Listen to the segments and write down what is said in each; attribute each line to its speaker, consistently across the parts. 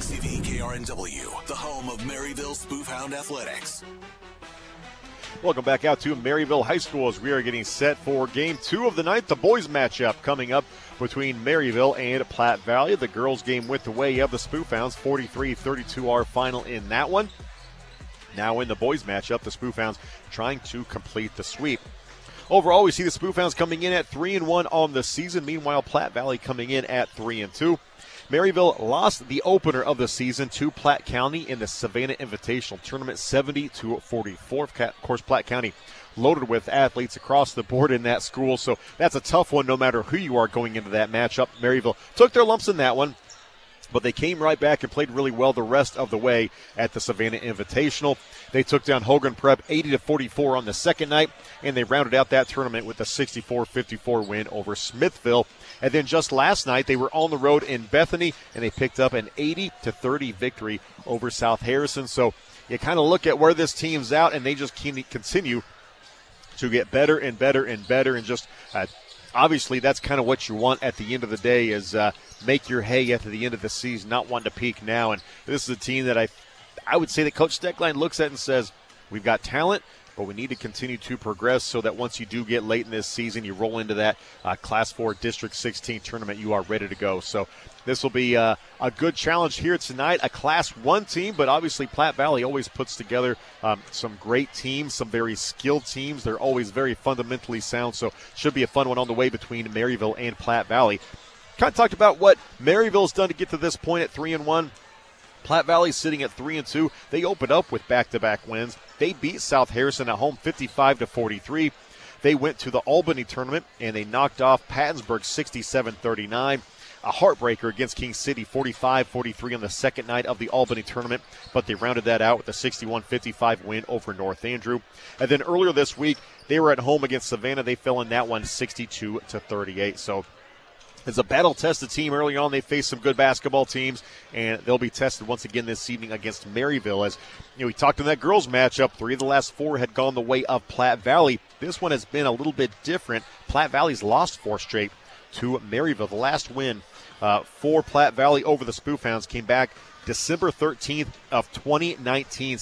Speaker 1: KXCV KRNW, the home of Maryville Spoofhound Athletics.
Speaker 2: Welcome back out to Maryville High School as we are getting set for Game 2 of the night, the boys matchup coming up between Maryville and Platte Valley. The girls game went the way of the Spoofhounds, 43-32 our final in that one. Now in the boys matchup, the Spoofhounds trying to complete the sweep. Overall, we see the Spoofhounds coming in at 3-1 on the season. Meanwhile, Platte Valley coming in at 3-2. Maryville lost the opener of the season to Platte County in the Savannah Invitational Tournament, 70-44. Of course, Platte County loaded with athletes across the board in that school, so that's a tough one no matter who you are going into that matchup. Maryville took their lumps in that one, but they came right back and played really well the rest of the way at the Savannah Invitational. They took down Hogan Prep 80-44 on the second night, and they rounded out that tournament with a 64-54 win over Smithville. And then just last night, they were on the road in Bethany, and they picked up an 80-30 victory over South Harrison. So you kind of look at where this team's out, and they just continue to get better and better and better, and just obviously that's kind of what you want at the end of the day is make your hay at the end of the season, not wanting to peak now. And this is a team that I would say that Coach Steckline looks at and says, we've got talent, but we need to continue to progress so that once you do get late in this season, you roll into that Class 4 District 16 tournament, you are ready to go. So this will be a good challenge here tonight, a Class 1 team, but obviously Platte Valley always puts together some great teams, some very skilled teams. They're always very fundamentally sound, so should be a fun one on the way between Maryville and Platte Valley. Kind of talked about what Maryville's done to get to this point at 3-1. Platte Valley sitting at 3-2. They opened up with back-to-back wins. They beat South Harrison at home 55-43. They went to the Albany tournament and they knocked off Pattonsburg 67-39. A heartbreaker against King City 45-43 on the second night of the Albany tournament, but they rounded that out with a 61-55 win over North Andrew. And then earlier this week, they were at home against Savannah. They fell in that one 62-38. So it's a battle-tested team early on. They faced some good basketball teams, and they'll be tested once again this evening against Maryville. As you know, we talked in that girls matchup, 3 of the last 4 had gone the way of Platte Valley. This one has been a little bit different. Platte Valley's lost 4 straight to Maryville. The last win for Platte Valley over the Spoofhounds came back December 13th of 2019,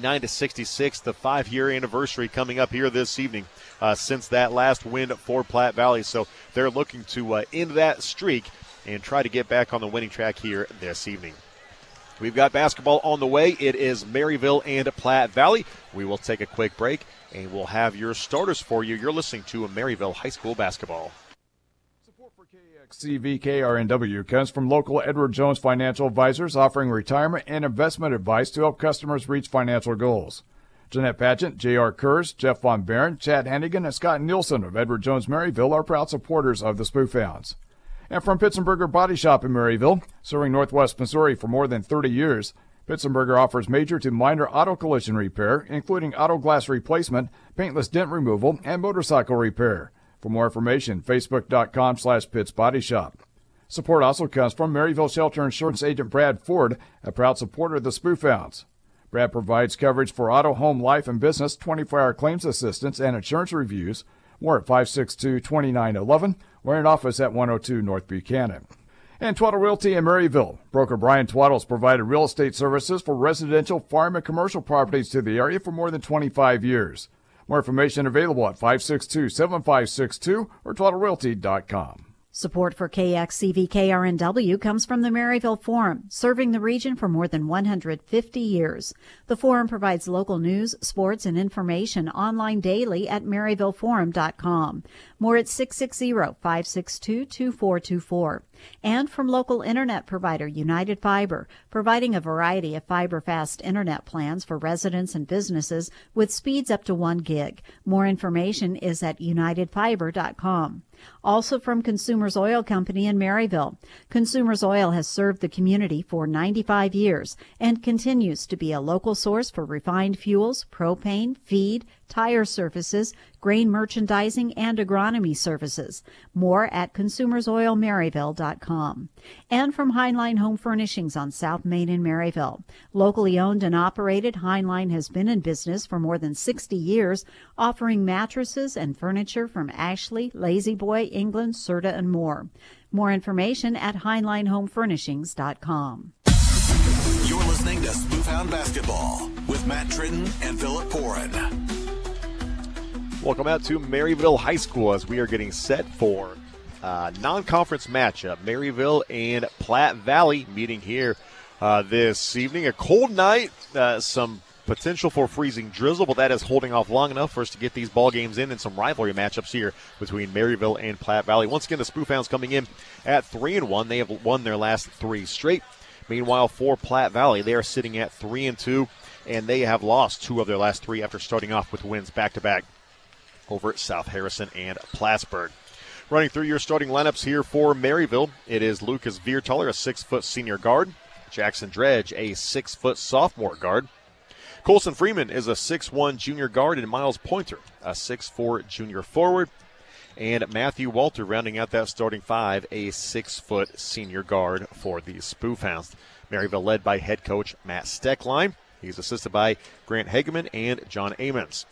Speaker 2: 69-66, the 5-year anniversary coming up here this evening since that last win for Platte Valley. So they're looking to end that streak and try to get back on the winning track here this evening. We've got basketball on the way. It is Maryville and Platte Valley. We will take a quick break, and we'll have your starters for you. You're listening to Maryville High School basketball.
Speaker 3: KXCV-KRNW comes from local Edward Jones Financial Advisors, offering retirement and investment advice to help customers reach financial goals. Jeanette Patchett, J.R. Kurz, Jeff Von Barron, Chad Hannigan, and Scott Nielsen of Edward Jones Maryville are proud supporters of the Spoofhounds. And from Pitzenberger Body Shop in Maryville, serving Northwest Missouri for more than 30 years, Pitzenberger offers major to minor auto collision repair, including auto glass replacement, paintless dent removal, and motorcycle repair. For more information, facebook.com/Pitts Body Shop. Support also comes from Maryville Shelter Insurance Agent Brad Ford, a proud supporter of the Spoofhounds. Brad provides coverage for auto, home, life, and business, 24-hour claims assistance, and insurance reviews. More at 562-2911 or in office at 102 North Buchanan. And Twaddle Realty in Maryville. Broker Brian Twaddle's provided real estate services for residential, farm, and commercial properties to the area for more than 25 years. More information available at 562-7562 or twaddlerealty.com.
Speaker 4: Support for KXCV-KRNW comes from the Maryville Forum, serving the region for more than 150 years. The Forum provides local news, sports, and information online daily at maryvilleforum.com. More at 660-562-2424. And from local internet provider United Fiber, providing a variety of fiber-fast internet plans for residents and businesses with speeds up to 1 gig. More information is at unitedfiber.com. Also from Consumers Oil Company in Maryville. Consumers Oil has served the community for 95 years and continues to be a local source for refined fuels, propane, feed, tire services, grain merchandising, and agronomy services. More at consumersoilmaryville.com. And from Heinlein Home Furnishings on South Main in Maryville. Locally owned and operated, Heinlein has been in business for more than 60 years, offering mattresses and furniture from Ashley, Lazy Boy, England, Serta, and more. More information at HeinleinHomeFurnishings.com.
Speaker 1: You're listening to Spoofhound Basketball with Matt Tritton and Philip Porin.
Speaker 2: Welcome out to Maryville High School as we are getting set for a non-conference matchup. Maryville and Platte Valley meeting here this evening. A cold night, some potential for freezing drizzle, but that is holding off long enough for us to get these ball games in and some rivalry matchups here between Maryville and Platte Valley. Once again, the Spoofhounds coming in at 3-1. They have won their last 3 straight. Meanwhile, for Platte Valley, they are sitting at 3-2, and they have lost 2 of their last 3 after starting off with wins back-to-back over at South Harrison and Plattsburgh. Running through your starting lineups here for Maryville, it is Lucas Viertaler, a 6-foot senior guard. Jackson Dredge, a 6-foot sophomore guard. Colson Freeman is a 6'1 junior guard, and Miles Pointer, a 6'4 junior forward. And Matthew Walter rounding out that starting 5, a 6-foot senior guard for the Spoofhounds. Maryville led by head coach Matt Steckline. He's assisted by Grant Hageman and John Amons.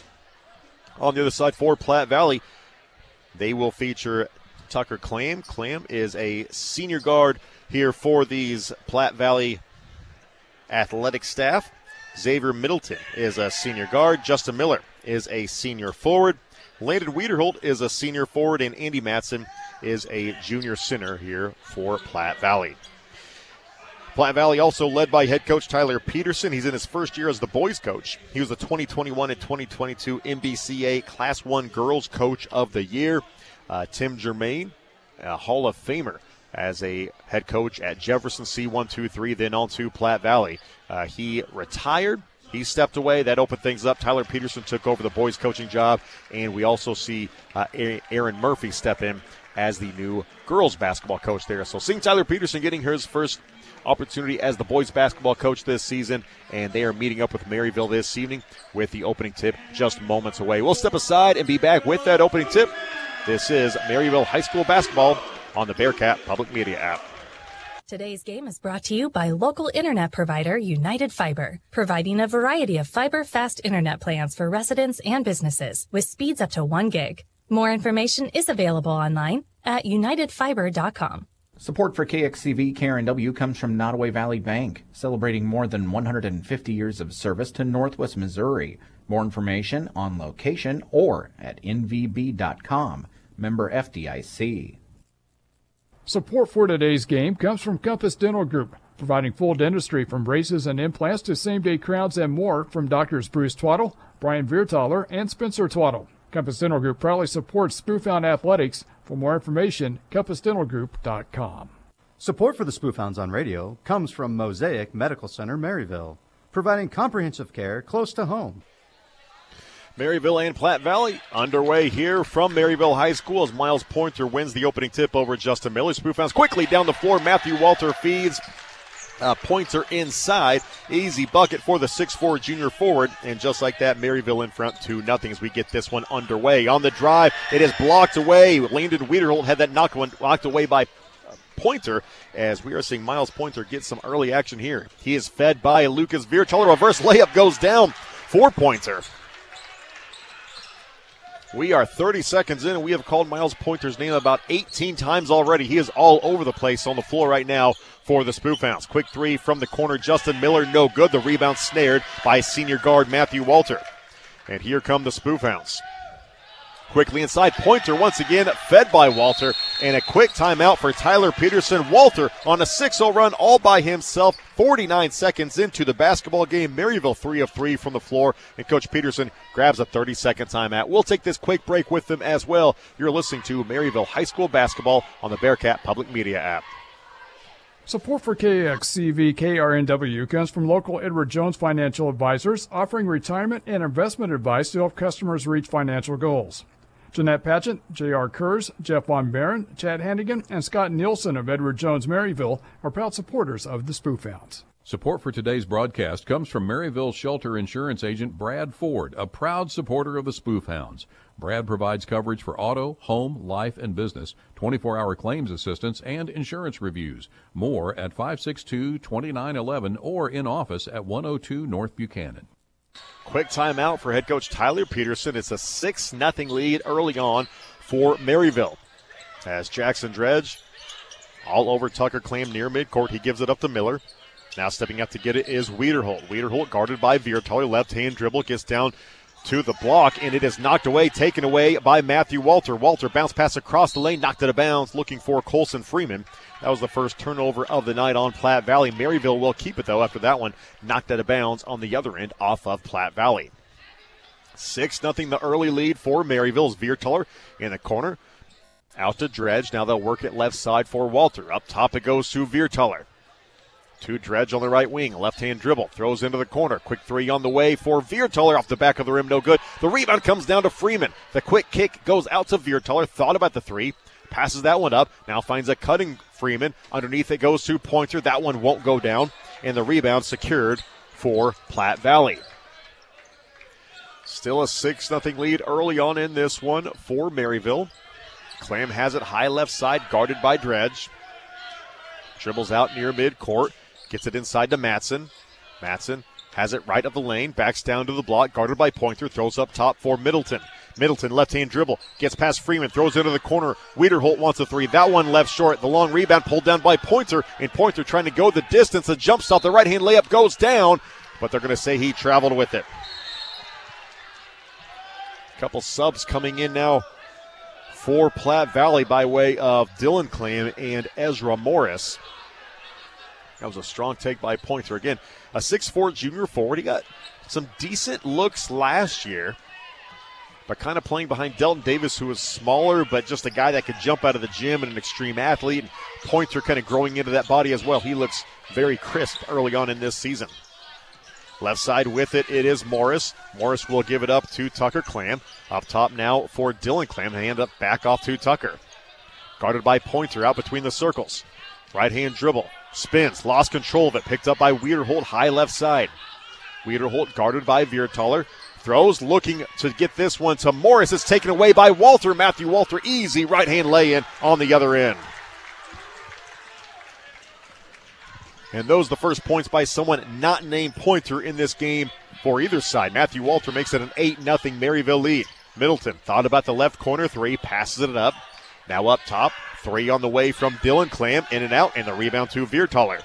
Speaker 2: On the other side for Platte Valley, they will feature Tucker Clam. Clam is a senior guard here for these Platte Valley athletic staff. Xavier Middleton is a senior guard. Justin Miller is a senior forward. Landon Wiederholt is a senior forward, and Andy Matson is a junior center here for Platte Valley. Platte Valley also led by head coach Tyler Peterson. He's in his first year as the boys coach. He was the 2021 and 2022 MBCA Class 1 Girls Coach of the Year. Tim Germain, a Hall of Famer as a head coach at Jefferson C123, then on to Platte Valley. He retired. He stepped away. That opened things up. Tyler Peterson took over the boys coaching job, and we also see Aaron Murphy step in as the new girls basketball coach there. So seeing Tyler Peterson getting his first opportunity as the boys basketball coach this season, and they are meeting up with Maryville this evening with the opening tip just moments away. We'll step aside and be back with that opening tip. This is Maryville High School basketball on the Bearcat Public Media app.
Speaker 5: Today's game is brought to you by local internet provider United Fiber, providing a variety of fiber-fast internet plans for residents and businesses with speeds up to 1 gig. More information is available online at unitedfiber.com.
Speaker 6: Support for KXCV KRNW comes from Nottoway Valley Bank, celebrating more than 150 years of service to Northwest Missouri. More information on location or at nvb.com. Member FDIC.
Speaker 3: Support for today's game comes from Compass Dental Group, providing full dentistry from braces and implants to same-day crowns and more from Drs. Bruce Twaddle, Brian Viertaler, and Spencer Twaddle. Compass Dental Group proudly supports Spoofhound Athletics. For more information, compassdentalgroup.com.
Speaker 7: Support for the Spoofhounds on radio comes from Mosaic Medical Center, Maryville, providing comprehensive care close to home.
Speaker 2: Maryville and Platte Valley underway here from Maryville High School as Miles Pointer wins the opening tip over Justin Miller. Spoofhounds quickly down the floor. Matthew Walter feeds Pointer inside. Easy bucket for the 6'4 junior forward. And just like that, Maryville in front 2-0 as we get this one underway. On the drive, it is blocked away. Landon Wiederholt had that knocked away by Pointer, as we are seeing Miles Pointer get some early action here. He is fed by Lucas Viertaler. Reverse layup goes down for Pointer. We are 30 seconds in, and we have called Miles Pointer's name about 18 times already. He is all over the place on the floor right now for the Spoofhounds. Quick three from the corner. Justin Miller, no good. The rebound snared by senior guard Matthew Walter. And here come the Spoofhounds. Quickly inside, Pointer once again fed by Walter, and a quick timeout for Tyler Peterson. Walter on a 6-0 run all by himself. 49 seconds into the basketball game. Maryville 3 of 3 from the floor, and Coach Peterson grabs a 30-second timeout. We'll take this quick break with them as well. You're listening to Maryville High School basketball on the Bearcat Public Media app.
Speaker 3: Support for KXCV KRNW comes from local Edward Jones Financial Advisors, offering retirement and investment advice to help customers reach financial goals. Jeanette Patchett, J.R. Kurz, Jeff Von Barron, Chad Hannigan, and Scott Nielsen of Edward Jones Maryville are proud supporters of the Spoofhounds.
Speaker 8: Support for today's broadcast comes from Maryville Shelter Insurance agent Brad Ford, a proud supporter of the Spoofhounds. Brad provides coverage for auto, home, life, and business, 24-hour claims assistance, and insurance reviews. More at 562-2911 or in office at 102 North Buchanan.
Speaker 2: Quick timeout for head coach Tyler Peterson. It's a 6-0 lead early on for Maryville. As Jackson Dredge all over Tucker Clam near midcourt, he gives it up to Miller. Now stepping up to get it is Wiederholt. Wiederholt guarded by Viertaler. Left-hand dribble gets down to the block, and it is knocked away, taken away by Matthew Walter. Walter bounced pass across the lane, knocked it out of bounds, looking for Colson Freeman. That was the first turnover of the night on Platte Valley. Maryville will keep it, though, after that one knocked out of bounds on the other end off of Platte Valley. 6-0 the early lead for Maryville's Viertaler in the corner. Out to Dredge. Now they'll work it left side for Walter. Up top it goes to Viertaler. To Dredge on the right wing. Left-hand dribble. Throws into the corner. Quick three on the way for Viertaler. Off the back of the rim. No good. The rebound comes down to Freeman. The quick kick goes out to Viertaler. Thought about the three. Passes that one up. Now finds a cutting Freeman. Underneath it goes to Pointer. That one won't go down. And the rebound secured for Platte Valley. Still a 6-0 lead early on in this one for Maryville. Clam has it high left side, guarded by Dredge. Dribbles out near midcourt. Gets it inside to Matson. Matson has it right of the lane. Backs down to the block, guarded by Pointer. Throws up top for Middleton. Middleton, left-hand dribble. Gets past Freeman. Throws into the corner. Wiederholt wants a three. That one left short. The long rebound pulled down by Pointer. And Pointer trying to go the distance. The jump stop. The right-hand layup goes down. But they're going to say he traveled with it. Couple subs coming in now for Platte Valley by way of Dylan Clam and Ezra Morris. That was a strong take by Pointer. Again, a 6'4 junior forward. He got some decent looks last year, but kind of playing behind Delton Davis, who was smaller, but just a guy that could jump out of the gym and an extreme athlete. And Pointer kind of growing into that body as well. He looks very crisp early on in this season. Left side with it is Morris. Morris will give it up to Tucker Clam. Up top now for Dylan Clam. Hand up back off to Tucker. Guarded by Pointer out between the circles. Right-hand dribble. Spins. Lost control of it. Picked up by Wiederholt high left side. Wiederholt guarded by Viertaler. Throws, looking to get this one to Morris. It's taken away by Walter. Matthew Walter, easy right-hand lay-in on the other end. And those the first points by someone not named Pointer in this game for either side. Matthew Walter makes it an 8-0 Maryville lead. Middleton thought about the left corner three, passes it up. Now up top, three on the way from Dylan Clam, in and out, and the rebound to Viertaler.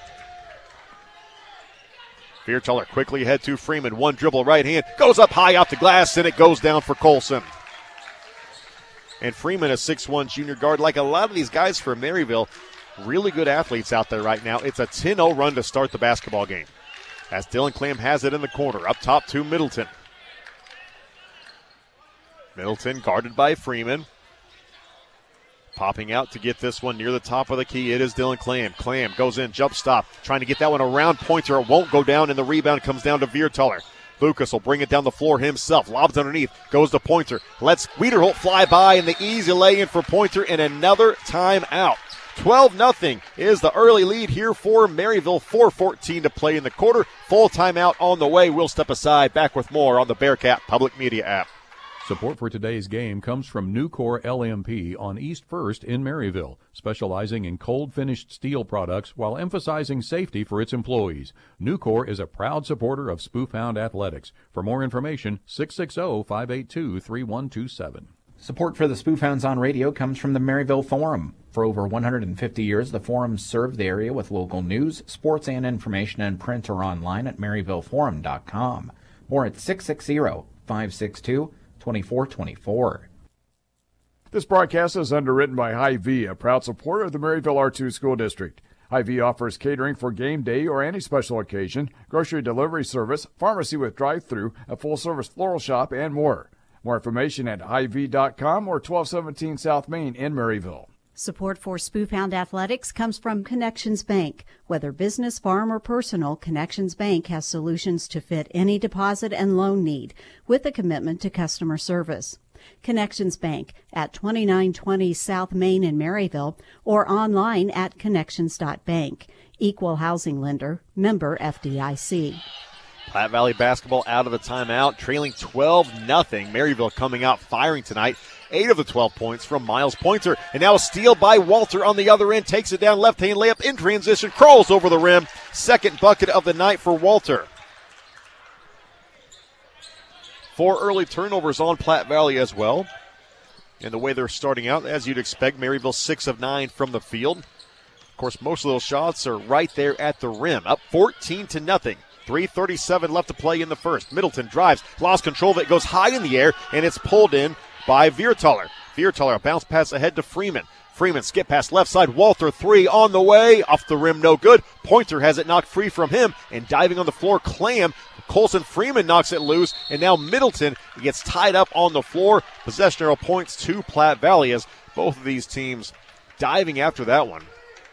Speaker 2: Viertaler quickly ahead to Freeman. One dribble right hand, goes up high off the glass, and it goes down for Colson. And Freeman, a 6'1 junior guard, like a lot of these guys for Maryville, really good athletes out there right now. It's a 10-0 run to start the basketball game. As Dylan Clam has it in the corner, up top to Middleton. Middleton guarded by Freeman. Popping out to get this one near the top of the key. It is Dylan Clam. Clam goes in, jump stop, trying to get that one around Pointer. It won't go down, and the rebound comes down to Viertaler. Lucas will bring it down the floor himself. Lobs underneath, goes to Pointer. Lets Wiederholt fly by, and the easy lay-in for Pointer, and another timeout. 12-0 is the early lead here for Maryville. 4:14 to play in the quarter. Full timeout on the way. We'll step aside. Back with more on the Bearcat Public Media app.
Speaker 8: Support for today's game comes from Nucor LMP on East 1st in Maryville, specializing in cold-finished steel products while emphasizing safety for its employees. Nucor is a proud supporter of Spoofhound Athletics. For more information, 660-582-3127.
Speaker 6: Support for the Spoofhounds on Radio comes from the Maryville Forum. For over 150 years, the Forum served the area with local news, sports, and information in print or online at maryvilleforum.com. Or at 660-562-2424.
Speaker 3: This broadcast is underwritten by Hy-Vee, a proud supporter of the Maryville R2 School District. Hy-Vee offers catering for game day or any special occasion, grocery delivery service, pharmacy with drive-thru, a full-service floral shop, and more. More information at hyvee.com or 1217 South Main in Maryville.
Speaker 4: Support for Spoofhound Athletics comes from Connections Bank. Whether business, farm, or personal, Connections Bank has solutions to fit any deposit and loan need with a commitment to customer service. Connections Bank at 2920 South Main in Maryville or online at connections.bank. Equal housing lender, member FDIC.
Speaker 2: Platte Valley basketball out of the timeout, trailing 12-0. Maryville coming out firing tonight. 8 of the 12 points from Miles Pointer. And now a steal by Walter on the other end. Takes it down, left-hand layup in transition. Crawls over the rim. Second bucket of the night for Walter. 4 early turnovers on Platte Valley as well. And the way they're starting out, as you'd expect, Maryville 6 of 9 from the field. Of course, most of those shots are right there at the rim. Up 14-0. 3:37 left to play in the first. Middleton drives, lost control of it, goes high in the air, and it's pulled in by Viertaler. Viertaler, a bounce pass ahead to Freeman. Freeman skip pass left side. Walter, three on the way. Off the rim, no good. Pointer has it knocked free from him, and diving on the floor, Clam. Colson Freeman knocks it loose, and now Middleton gets tied up on the floor. Possession arrow points to Platte Valley as both of these teams diving after that one.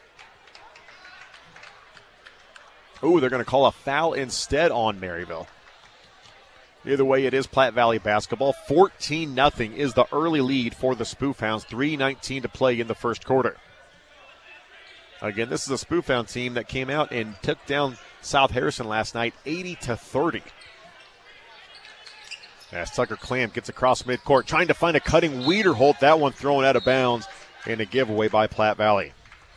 Speaker 2: Ooh, they're going to call a foul instead on Maryville. Either way, it is Platte Valley basketball. 14-0 is the early lead for the Spoof Hounds. 3:19 to play in the first quarter. Again, this is a Spoof Hound team that came out and took down South Harrison last night 80-30. As Tucker Clam gets across midcourt, trying to find a cutting Wiederholt. That one thrown out of bounds and a giveaway by Platte Valley.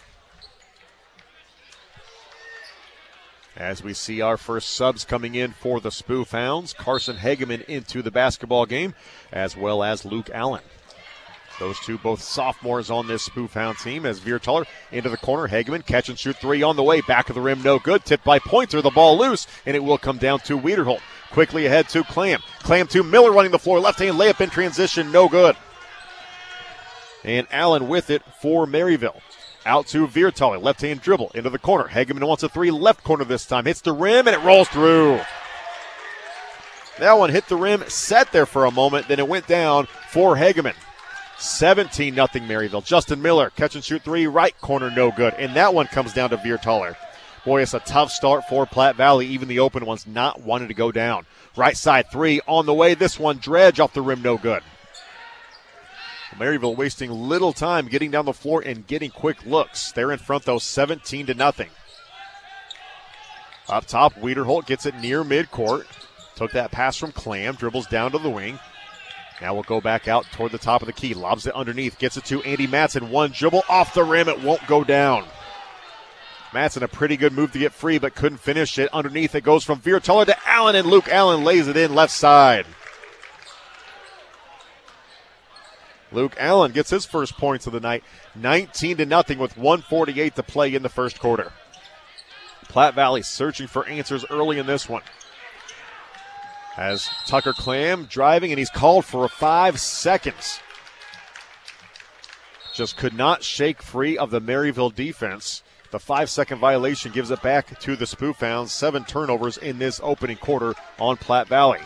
Speaker 2: As we see our first subs coming in for the Spoof Hounds, Carson Hageman into the basketball game, as well as Luke Allen. Those two both sophomores on this Spoof Hound team. As Viertaler into the corner, Hageman catch and shoot three on the way, back of the rim, no good. Tipped by Pointer, the ball loose, and it will come down to Wiederholt. Quickly ahead to Clam. Clam to Miller running the floor, left-hand layup in transition, no good. And Allen with it for Maryville. Out to Viertaler, left-hand dribble, into the corner. Hageman wants a three, left corner this time. Hits the rim, and it rolls through. That one hit the rim, sat there for a moment, then it went down for Hageman. 17-0 Maryville. Justin Miller, catch and shoot three, right corner, no good. And that one comes down to Viertaler. Boy, it's a tough start for Platte Valley. Even the open ones not wanting to go down. Right side three on the way. This one, Dredge off the rim, no good. Maryville wasting little time getting down the floor and getting quick looks. They're in front, though, 17-0. Up top, Wiederholt gets it near midcourt. Took that pass from Clam, dribbles down to the wing. Now we'll go back out toward the top of the key. Lobs it underneath, gets it to Andy Matson. One dribble off the rim, it won't go down. Matson, a pretty good move to get free, but couldn't finish it. Underneath, it goes from Viertaler to Allen, and Luke Allen lays it in left side. Luke Allen gets his first points of the night, 19-0 with 1:48 to play in the first quarter. Platte Valley searching for answers early in this one. As Tucker Clam driving, and he's called for 5 seconds. Just could not shake free of the Maryville defense. The 5-second violation gives it back to the Spoof Hounds. 7 turnovers in this opening quarter on Platte Valley.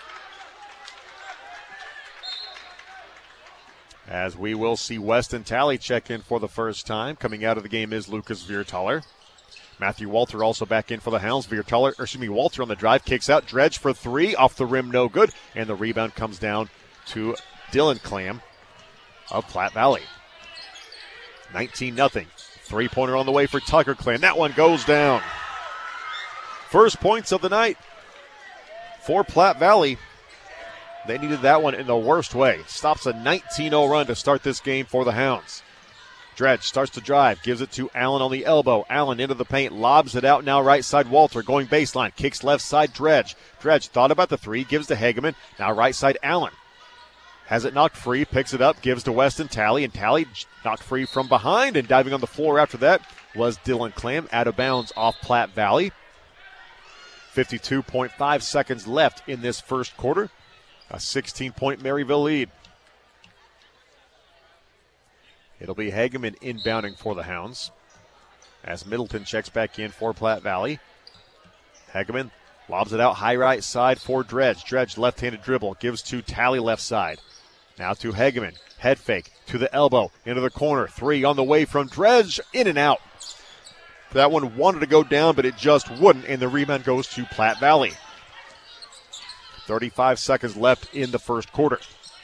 Speaker 2: As we will see Weston Talley check in for the first time. Coming out of the game is Lucas Viertaler. Matthew Walter also back in for the Hounds. Walter on the drive, kicks out. Dredge for three, off the rim, no good. And the rebound comes down to Dylan Clam of Platte Valley. 19-0. Three-pointer on the way for Tucker Clam. That one goes down. First points of the night for Platte Valley. They needed that one in the worst way. Stops a 19-0 run to start this game for the Hounds. Dredge starts to drive, gives it to Allen on the elbow. Allen into the paint, lobs it out now right side. Walter going baseline, kicks left side Dredge. Dredge thought about the three, gives to Hageman. Now right side Allen. Has it knocked free, picks it up, gives to Weston Talley, and Talley knocked free from behind, and diving on the floor after that was Dylan Clam, out of bounds off Platte Valley. 52.5 seconds left in this first quarter. A 16-point Maryville lead. It'll be Hageman inbounding for the Hounds as Middleton checks back in for Platte Valley. Hageman lobs it out high right side for Dredge. Dredge left-handed dribble, gives to Talley left side. Now to Hageman. Head fake to the elbow, into the corner. Three on the way from Dredge, in and out. That one wanted to go down, but it just wouldn't, and the rebound goes to Platte Valley. 35 seconds left in the first quarter.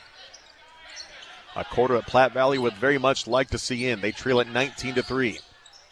Speaker 2: A quarter that Platte Valley would very much like to see in. They trail at 19-3.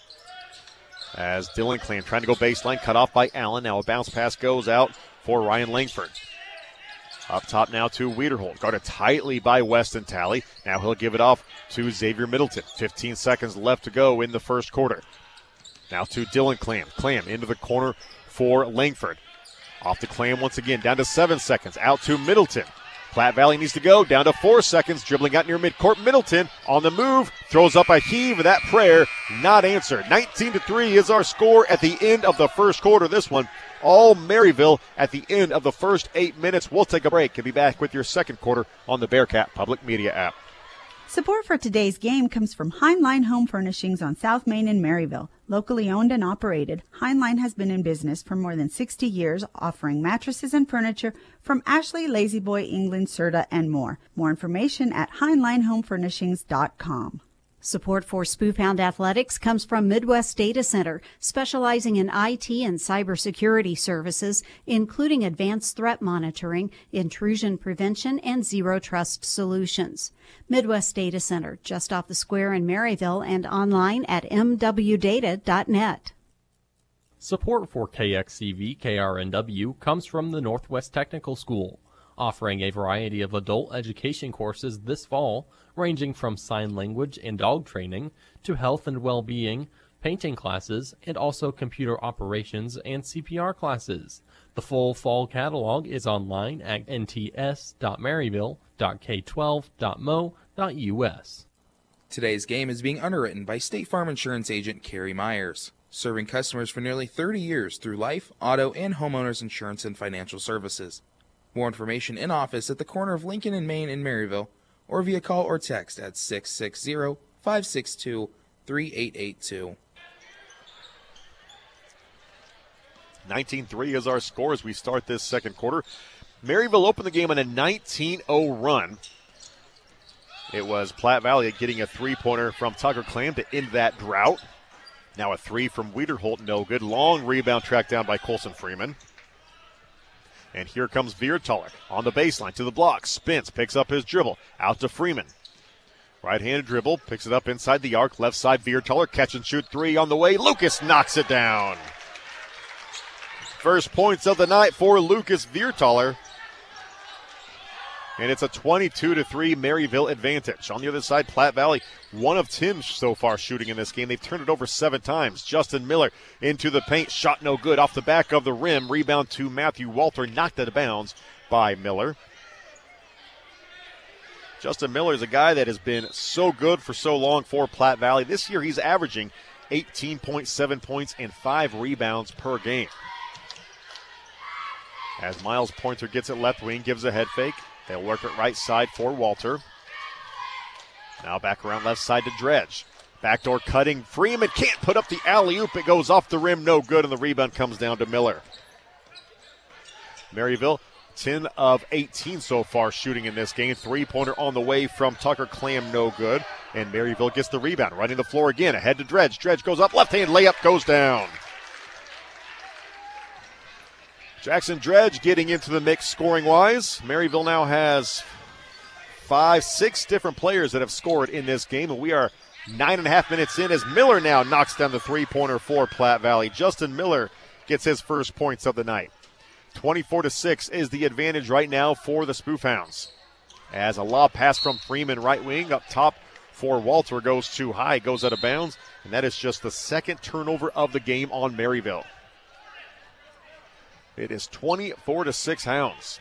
Speaker 2: As Dylan Clam trying to go baseline, cut off by Allen. Now a bounce pass goes out for Ryan Langford. Up top now to Wiederholt. Guarded tightly by Weston Talley. Now he'll give it off to Xavier Middleton. 15 seconds left to go in the first quarter. Now to Dylan Clam. Clam into the corner for Langford. Off to Clam once again, down to 7 seconds. Out to Middleton. Platte Valley needs to go down to 4 seconds, dribbling out near midcourt. Middleton on the move, throws up a heave. That prayer not answered. 19-3 is our score at the end of the first quarter. This one all Maryville at the end of the first 8 minutes. We'll take a break and be back with your second quarter on the Bearcat Public Media app.
Speaker 9: Support for today's game comes from Heinlein Home Furnishings on South Main in Maryville. Locally owned and operated, Heinlein has been in business for more than 60 years, offering mattresses and furniture from Ashley, La-Z-Boy, England, Serta, and more. More information at HeinleinHomeFurnishings.com.
Speaker 4: Support for Spoofhound Athletics comes from Midwest Data Center, specializing in IT and cybersecurity services, including advanced threat monitoring, intrusion prevention, and zero trust solutions. Midwest Data Center, just off the square in Maryville and online at mwdata.net.
Speaker 10: Support for KXCV KRNW comes from the Northwest Technical School, offering a variety of adult education courses this fall, ranging from sign language and dog training to health and well-being, painting classes, and also computer operations and CPR classes. The full fall catalog is online at nts.maryville.k12.mo.us.
Speaker 11: Today's game is being underwritten by State Farm Insurance agent Carrie Myers, serving customers for nearly 30 years through life, auto, and homeowners insurance and financial services. More information in office at the corner of Lincoln and Main in Maryville, or via call or text at 660-562-3882.
Speaker 2: 19-3 is our score as we start this second quarter. Maryville opened the game on a 19-0 run. It was Platte Valley getting a three-pointer from Tucker Clam to end that drought. Now a three from Wiederholt, no good. Long rebound tracked down by Colson Freeman. And here comes Viertaler on the baseline to the block. Spins, picks up his dribble. Out to Freeman. Right-handed dribble, picks it up inside the arc. Left side, Viertaler, catch and shoot three on the way. Lucas knocks it down. First points of the night for Lucas Viertaler. And it's a 22-3 Maryville advantage. On the other side, Platte Valley, 1 of 10 so far shooting in this game. They've turned it over 7 times. Justin Miller into the paint, shot no good. Off the back of the rim, rebound to Matthew Walter, knocked out of bounds by Miller. Justin Miller is a guy that has been so good for so long for Platte Valley. This year he's averaging 18.7 points and 5 rebounds per game. As Miles Pointer gets it left wing, gives a head fake. They'll work it right side for Walter. Now back around left side to Dredge. Backdoor cutting. Freeman can't put up the alley-oop. It goes off the rim, no good, and the rebound comes down to Miller. Maryville, 10 of 18 so far shooting in this game. Three-pointer on the way from Tucker Clam, no good. And Maryville gets the rebound. Running the floor again, ahead to Dredge. Dredge goes up, left-hand layup goes down. Jackson Dredge getting into the mix scoring-wise. Maryville now has 6 different players that have scored in this game, and we are 9.5 minutes in as Miller now knocks down the three-pointer for Platte Valley. Justin Miller gets his first points of the night. 24-6 is the advantage right now for the Spoofhounds. As a lob pass from Freeman right wing up top for Walter goes too high, goes out of bounds, and that is just the second turnover of the game on Maryville. It is 24-6 Hounds.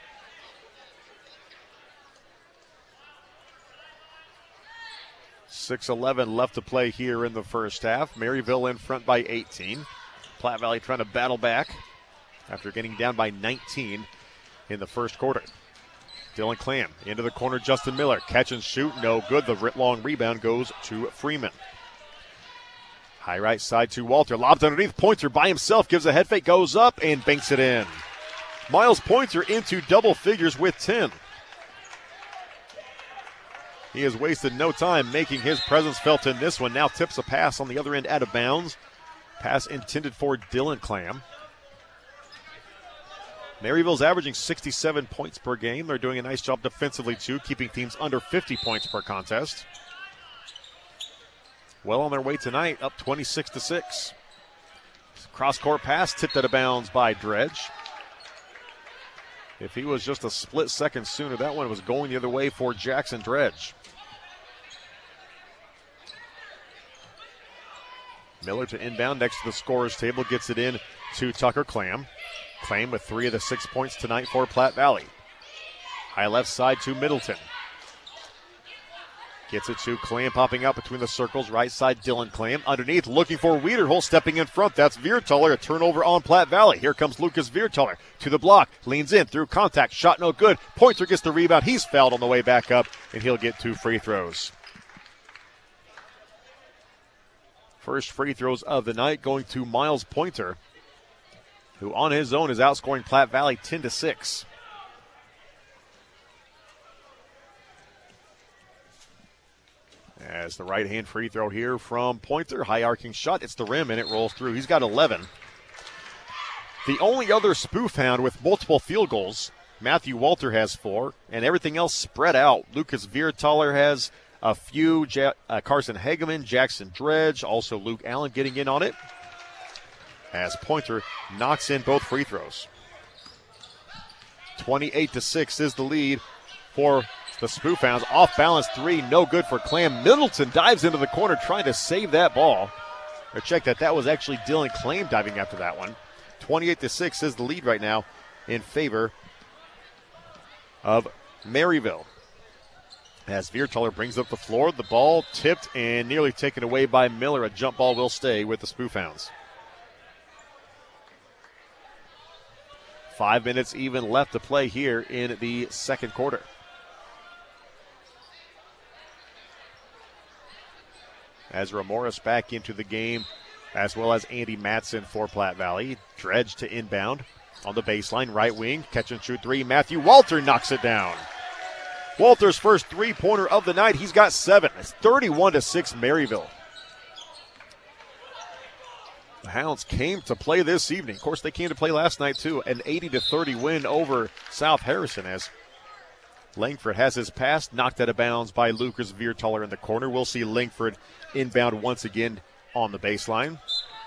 Speaker 2: .6:11 left to play here in the first half. Maryville in front by 18. Platte Valley trying to battle back after getting down by 19 in the first quarter. Dylan Clam into the corner. Justin Miller catch and shoot, no good. The long rebound goes to Freeman. High right side to Walter. Lobs underneath. Pointer by himself. Gives a head fake. Goes up and banks it in. Miles Pointer into double figures with 10. He has wasted no time making his presence felt in this one. Now tips a pass on the other end out of bounds. Pass intended for Dylan Clam. Maryville's averaging 67 points per game. They're doing a nice job defensively, too, keeping teams under 50 points per contest. Well on their way tonight, up 26-6. Cross-court pass tipped out of bounds by Dredge. If he was just a split second sooner, that one was going the other way for Jackson Dredge. Miller to inbound next to the scorer's table, gets it in to Tucker Clam. Clam with 3 of the 6 points tonight for Platte Valley. High left side to Middleton. Gets it to Clam, popping out between the circles. Right side, Dylan Clam. Underneath, looking for Wiederholt, stepping in front. That's Viertaler. A turnover on Platte Valley. Here comes Lucas Viertaler to the block. Leans in through contact. Shot no good. Pointer gets the rebound. He's fouled on the way back up, and he'll get 2 free throws. First free throws of the night going to Miles Pointer, who on his own is outscoring Platte Valley 10-6. As the right-hand free throw here from Pointer, high arcing shot, it's the rim and it rolls through. He's got 11. The only other spoof hound with multiple field goals, Matthew Walter has 4, and everything else spread out. Lucas Viertaler has a few, Carson Hageman, Jackson Dredge, also Luke Allen getting in on it, as Pointer knocks in both free throws. 28-6 is the lead for the Spoof Hounds. Off balance 3, no good for Clam. Middleton dives into the corner trying to save that ball. Or check that was actually Dylan Clam diving after that one. 28-6 is the lead right now in favor of Maryville. As Viertaler brings up the floor, the ball tipped and nearly taken away by Miller. A jump ball will stay with the Spoof Hounds. 5 minutes even left to play here in the second quarter. Ezra Morris back into the game, as well as Andy Matson for Platte Valley. Dredge to inbound on the baseline, right wing, catch and shoot 3. Matthew Walter knocks it down. Walter's first three-pointer of the night. He's got 7. It's 31-6 Maryville. The Hounds came to play this evening. Of course, they came to play last night too. An 80-30 win over South Harrison, as Langford has his pass knocked out of bounds by Lucas Viertaler in the corner. We'll see Langford inbound once again on the baseline.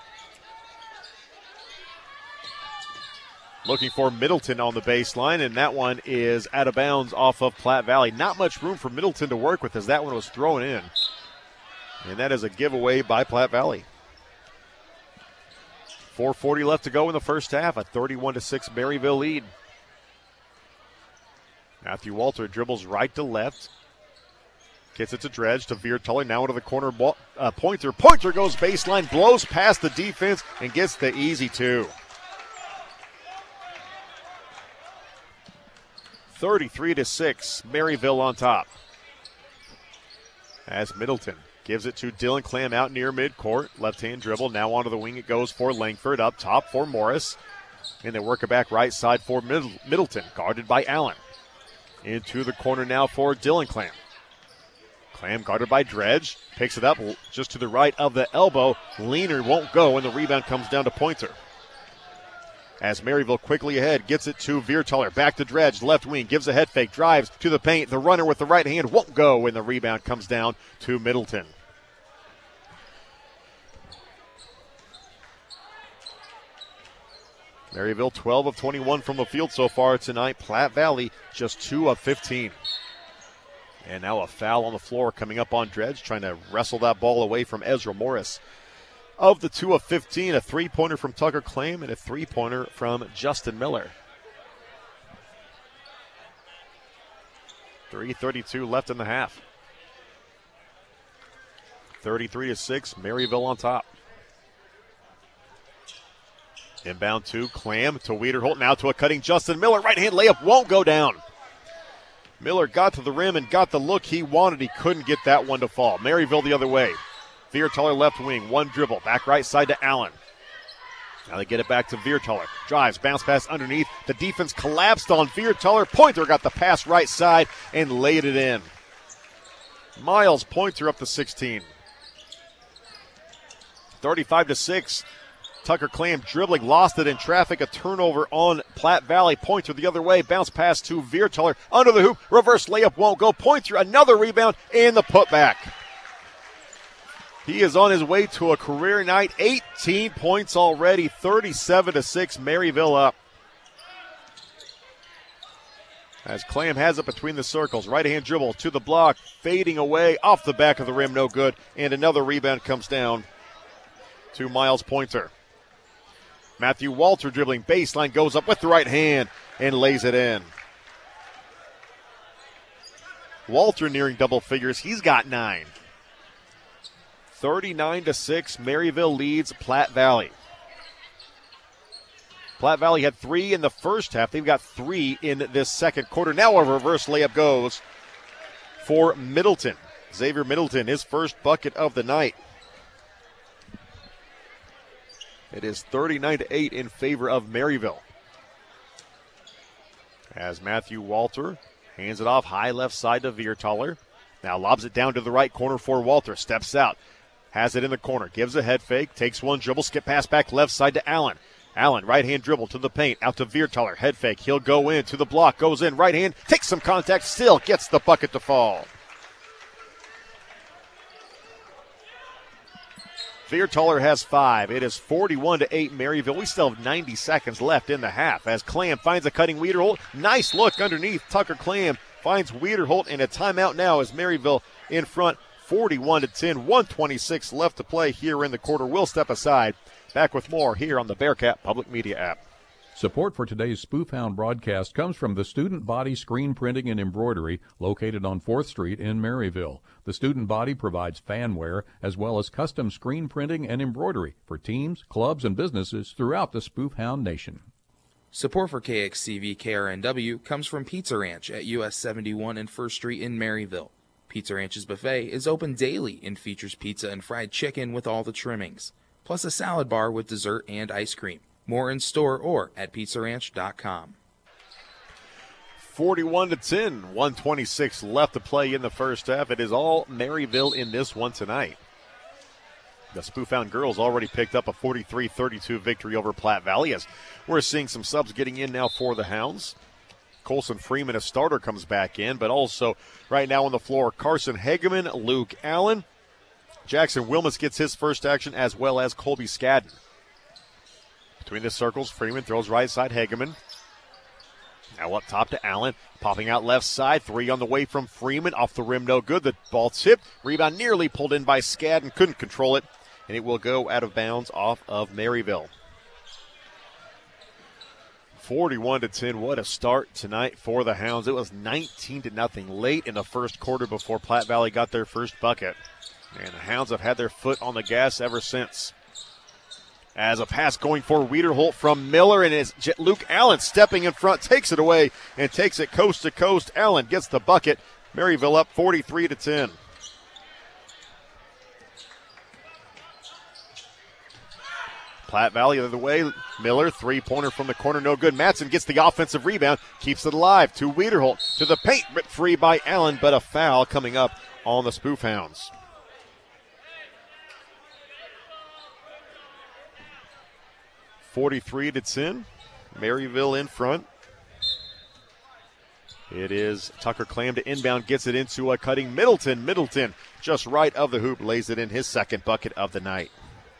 Speaker 2: Looking for Middleton on the baseline, and that one is out of bounds off of Platte Valley. Not much room for Middleton to work with as that one was thrown in. And that is a giveaway by Platte Valley. 4:40 left to go in the first half. A 31-6 Maryville lead. Matthew Walter dribbles right to left. Gets it to Dredge, to Viertaler, now into the corner. Pointer. Pointer goes baseline, blows past the defense, and gets the easy 2. 33-6, Maryville on top. As Middleton gives it to Dylan Clam out near midcourt. Left-hand dribble, now onto the wing it goes for Langford. Up top for Morris. And they work it back right side for Middleton, guarded by Allen. Into the corner now for Dylan Clam. Clam guarded by Dredge. Picks it up just to the right of the elbow. Leaner won't go, and the rebound comes down to Pointer. As Maryville quickly ahead, gets it to Viertaler. Back to Dredge, left wing, gives a head fake, drives to the paint. The runner with the right hand won't go, and the rebound comes down to Middleton. Maryville 12 of 21 from the field so far tonight. Platte Valley just 2 of 15. And now a foul on the floor coming up on Dredge, trying to wrestle that ball away from Ezra Morris. Of the 2 of 15, a three-pointer from Tucker Clam and a three-pointer from Justin Miller. 3:32 left in the half. 33-6, Maryville on top. Inbound to Clam, to Wiederholt, now to a cutting Justin Miller. Right-hand layup won't go down. Miller got to the rim and got the look he wanted. He couldn't get that one to fall. Maryville the other way. Viertaler left wing, one dribble, back right side to Allen. Now they get it back to Viertaler. Drives, bounce pass underneath. The defense collapsed on Viertaler. Pointer got the pass right side and laid it in. Miles Pointer up to 16. 35-6. Tucker Clam dribbling, lost it in traffic. A turnover on Platte Valley. Pointer the other way. Bounce pass to Viertaler. Under the hoop. Reverse layup won't go. Pointer, another rebound, and the putback. He is on his way to a career night. 18 points already. 37-6, Maryville up. As Clam has it between the circles. Right-hand dribble to the block. Fading away off the back of the rim. No good. And another rebound comes down to Miles Pointer. Matthew Walter dribbling baseline, goes up with the right hand and lays it in. Walter nearing double figures. He's got 9. 39-6, Maryville leads Platte Valley. Platte Valley had 3 in the first half. They've got 3 in this second quarter. Now a reverse layup goes for Middleton. Xavier Middleton, his first bucket of the night. It is 39-8 in favor of Maryville. As Matthew Walter hands it off high left side to Viertaler. Now lobs it down to the right corner for Walter. Steps out. Has it in the corner. Gives a head fake. Takes one dribble. Skip pass back left side to Allen. Allen, right-hand dribble to the paint. Out to Viertaler. Head fake. He'll go in to the block. Goes in. Right hand. Takes some contact. Still gets the bucket to fall. Viertaler has 5. It is 41-8 Maryville. We still have 90 seconds left in the half as Clam finds a cutting Wiederholt. Nice look underneath. Tucker Clam finds Wiederholt, and a timeout now as Maryville in front 41-10. 1:26 left to play here in the quarter. We'll step aside. Back with more here on the Bearcat Public Media app.
Speaker 8: Support for today's Spoof Hound broadcast comes from the Student Body Screen Printing and Embroidery located on 4th Street in Maryville. The Student Body provides fan wear as well as custom screen printing and embroidery for teams, clubs, and businesses throughout the Spoof Hound Nation.
Speaker 11: Support for KXCV KRNW comes from Pizza Ranch at US 71 and 1st Street in Maryville. Pizza Ranch's buffet is open daily and features pizza and fried chicken with all the trimmings, plus a salad bar with dessert and ice cream. More in store or at pizzaranch.com.
Speaker 2: 41-10, 1:26 left to play in the first half. It is all Maryville in this one tonight. The Spoof Hound girls already picked up a 43-32 victory over Platte Valley as we're seeing some subs getting in now for the Hounds. Colson Freeman, a starter, comes back in, but also right now on the floor, Carson Hageman, Luke Allen. Jackson Wilmus gets his first action as well as Colby Skadden. Between the circles, Freeman throws right side Hageman. Now up top to Allen, popping out left side. 3 on the way from Freeman. Off the rim, no good. The ball tipped. Rebound nearly pulled in by Skadden. Couldn't control it, and it will go out of bounds off of Maryville. 41-10. What a start tonight for the Hounds. It was 19-0 late in the first quarter before Platte Valley got their first bucket. And the Hounds have had their foot on the gas ever since. As a pass going for Wiederholt from Miller, and it's Luke Allen stepping in front, takes it away, and takes it coast to coast. Allen gets the bucket. Maryville up 43-10. Platte Valley the other way. Miller, three-pointer from the corner, no good. Matson gets the offensive rebound, keeps it alive to Wiederholt, to the paint, ripped free by Allen, but a foul coming up on the Spoof Hounds. (43-10). Maryville in front. It is Tucker Clam to inbound, gets it into a cutting Middleton. Middleton just right of the hoop, lays it in, his second bucket of the night.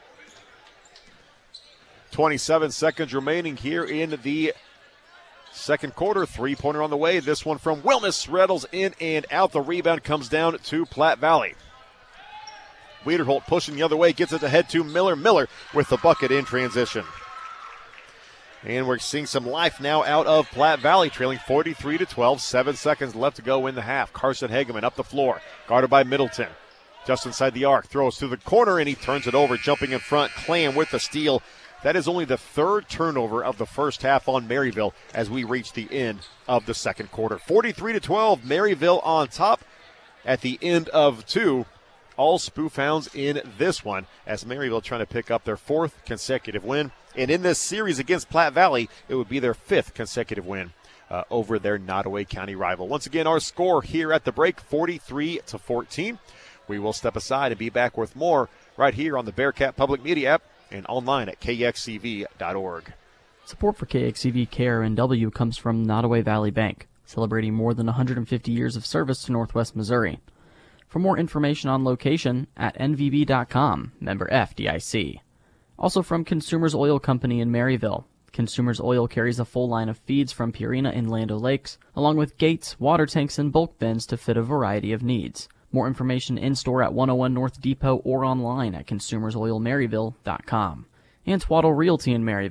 Speaker 2: 27 seconds remaining here in the second quarter. Three-pointer on the way. This one from Wilmus rattles in and out. The rebound comes down to Platte Valley. Wiederholt pushing the other way, gets it ahead to Miller. Miller with the bucket in transition. And we're seeing some life now out of Platte Valley, trailing 43-12. 7 seconds left to go in the half. Carson Hageman up the floor, guarded by Middleton. Just inside the arc, throws to the corner, and he turns it over, jumping in front. Clam with the steal. That is only the third turnover of the first half on Maryville as we reach the end of the second quarter. 43-12, Maryville on top at the end of 2. All Spoof Hounds in this one as Maryville trying to pick up their 4th consecutive win. And in this series against Platte Valley, it would be their 5th consecutive win over their Nottoway County rival. Once again, our score here at the break, 43-14. We will step aside and be back with more right here on the Bearcat Public Media app and online at kxcv.org.
Speaker 12: Support for KXCV KRNW comes from Nottoway Valley Bank, celebrating more than 150 years of service to Northwest Missouri. For more information on location, at nvb.com, member FDIC. Also from Consumers Oil Company in Maryville. Consumers Oil carries a full line of feeds from Purina and Land O'Lakes, along with gates, water tanks, and bulk bins to fit a variety of needs. More information in-store at 101 North Depot or online at consumersoilmaryville.com. And Twaddle Realty in Maryville.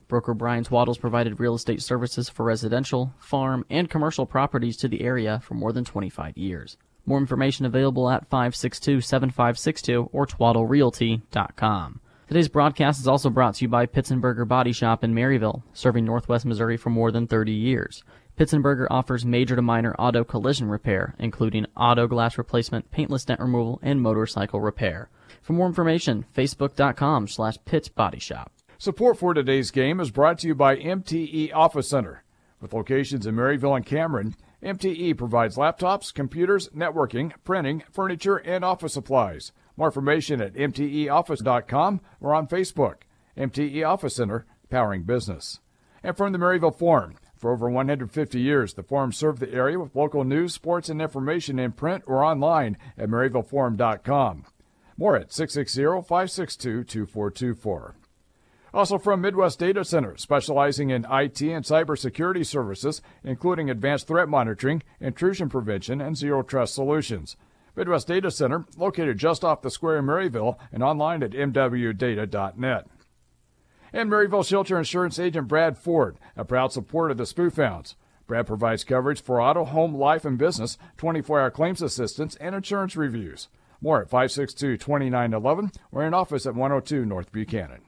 Speaker 12: Broker Brian Swaddles provided real estate services for residential, farm, and commercial properties to the area for more than 25 years. More information available at 562-7562 or twaddlerealty.com. Today's broadcast is also brought to you by Pitzenberger Body Shop in Maryville, serving Northwest Missouri for more than 30 years. Pitzenberger offers major to minor auto collision repair, including auto glass replacement, paintless dent removal, and motorcycle repair. For more information, facebook.com/PitzBodyShop.
Speaker 3: Support for today's game is brought to you by MTE Office Center. With locations in Maryville and Cameron, MTE provides laptops, computers, networking, printing, furniture, and office supplies. More information at mteoffice.com or on Facebook. MTE Office Center, powering business. And from the Maryville Forum, for over 150 years, the Forum served the area with local news, sports, and information in print or online at maryvilleforum.com. More at 660-562-2424. Also from Midwest Data Center, specializing in IT and cybersecurity services, including advanced threat monitoring, intrusion prevention, and zero trust solutions. Midwest Data Center, located just off the square in Maryville and online at mwdata.net. And Maryville Shelter Insurance Agent Brad Ford, a proud supporter of the Spoof Hounds. Brad provides coverage for auto, home, life, and business, 24-hour claims assistance, and insurance reviews. More at 562-2911 or in office at 102 North Buchanan.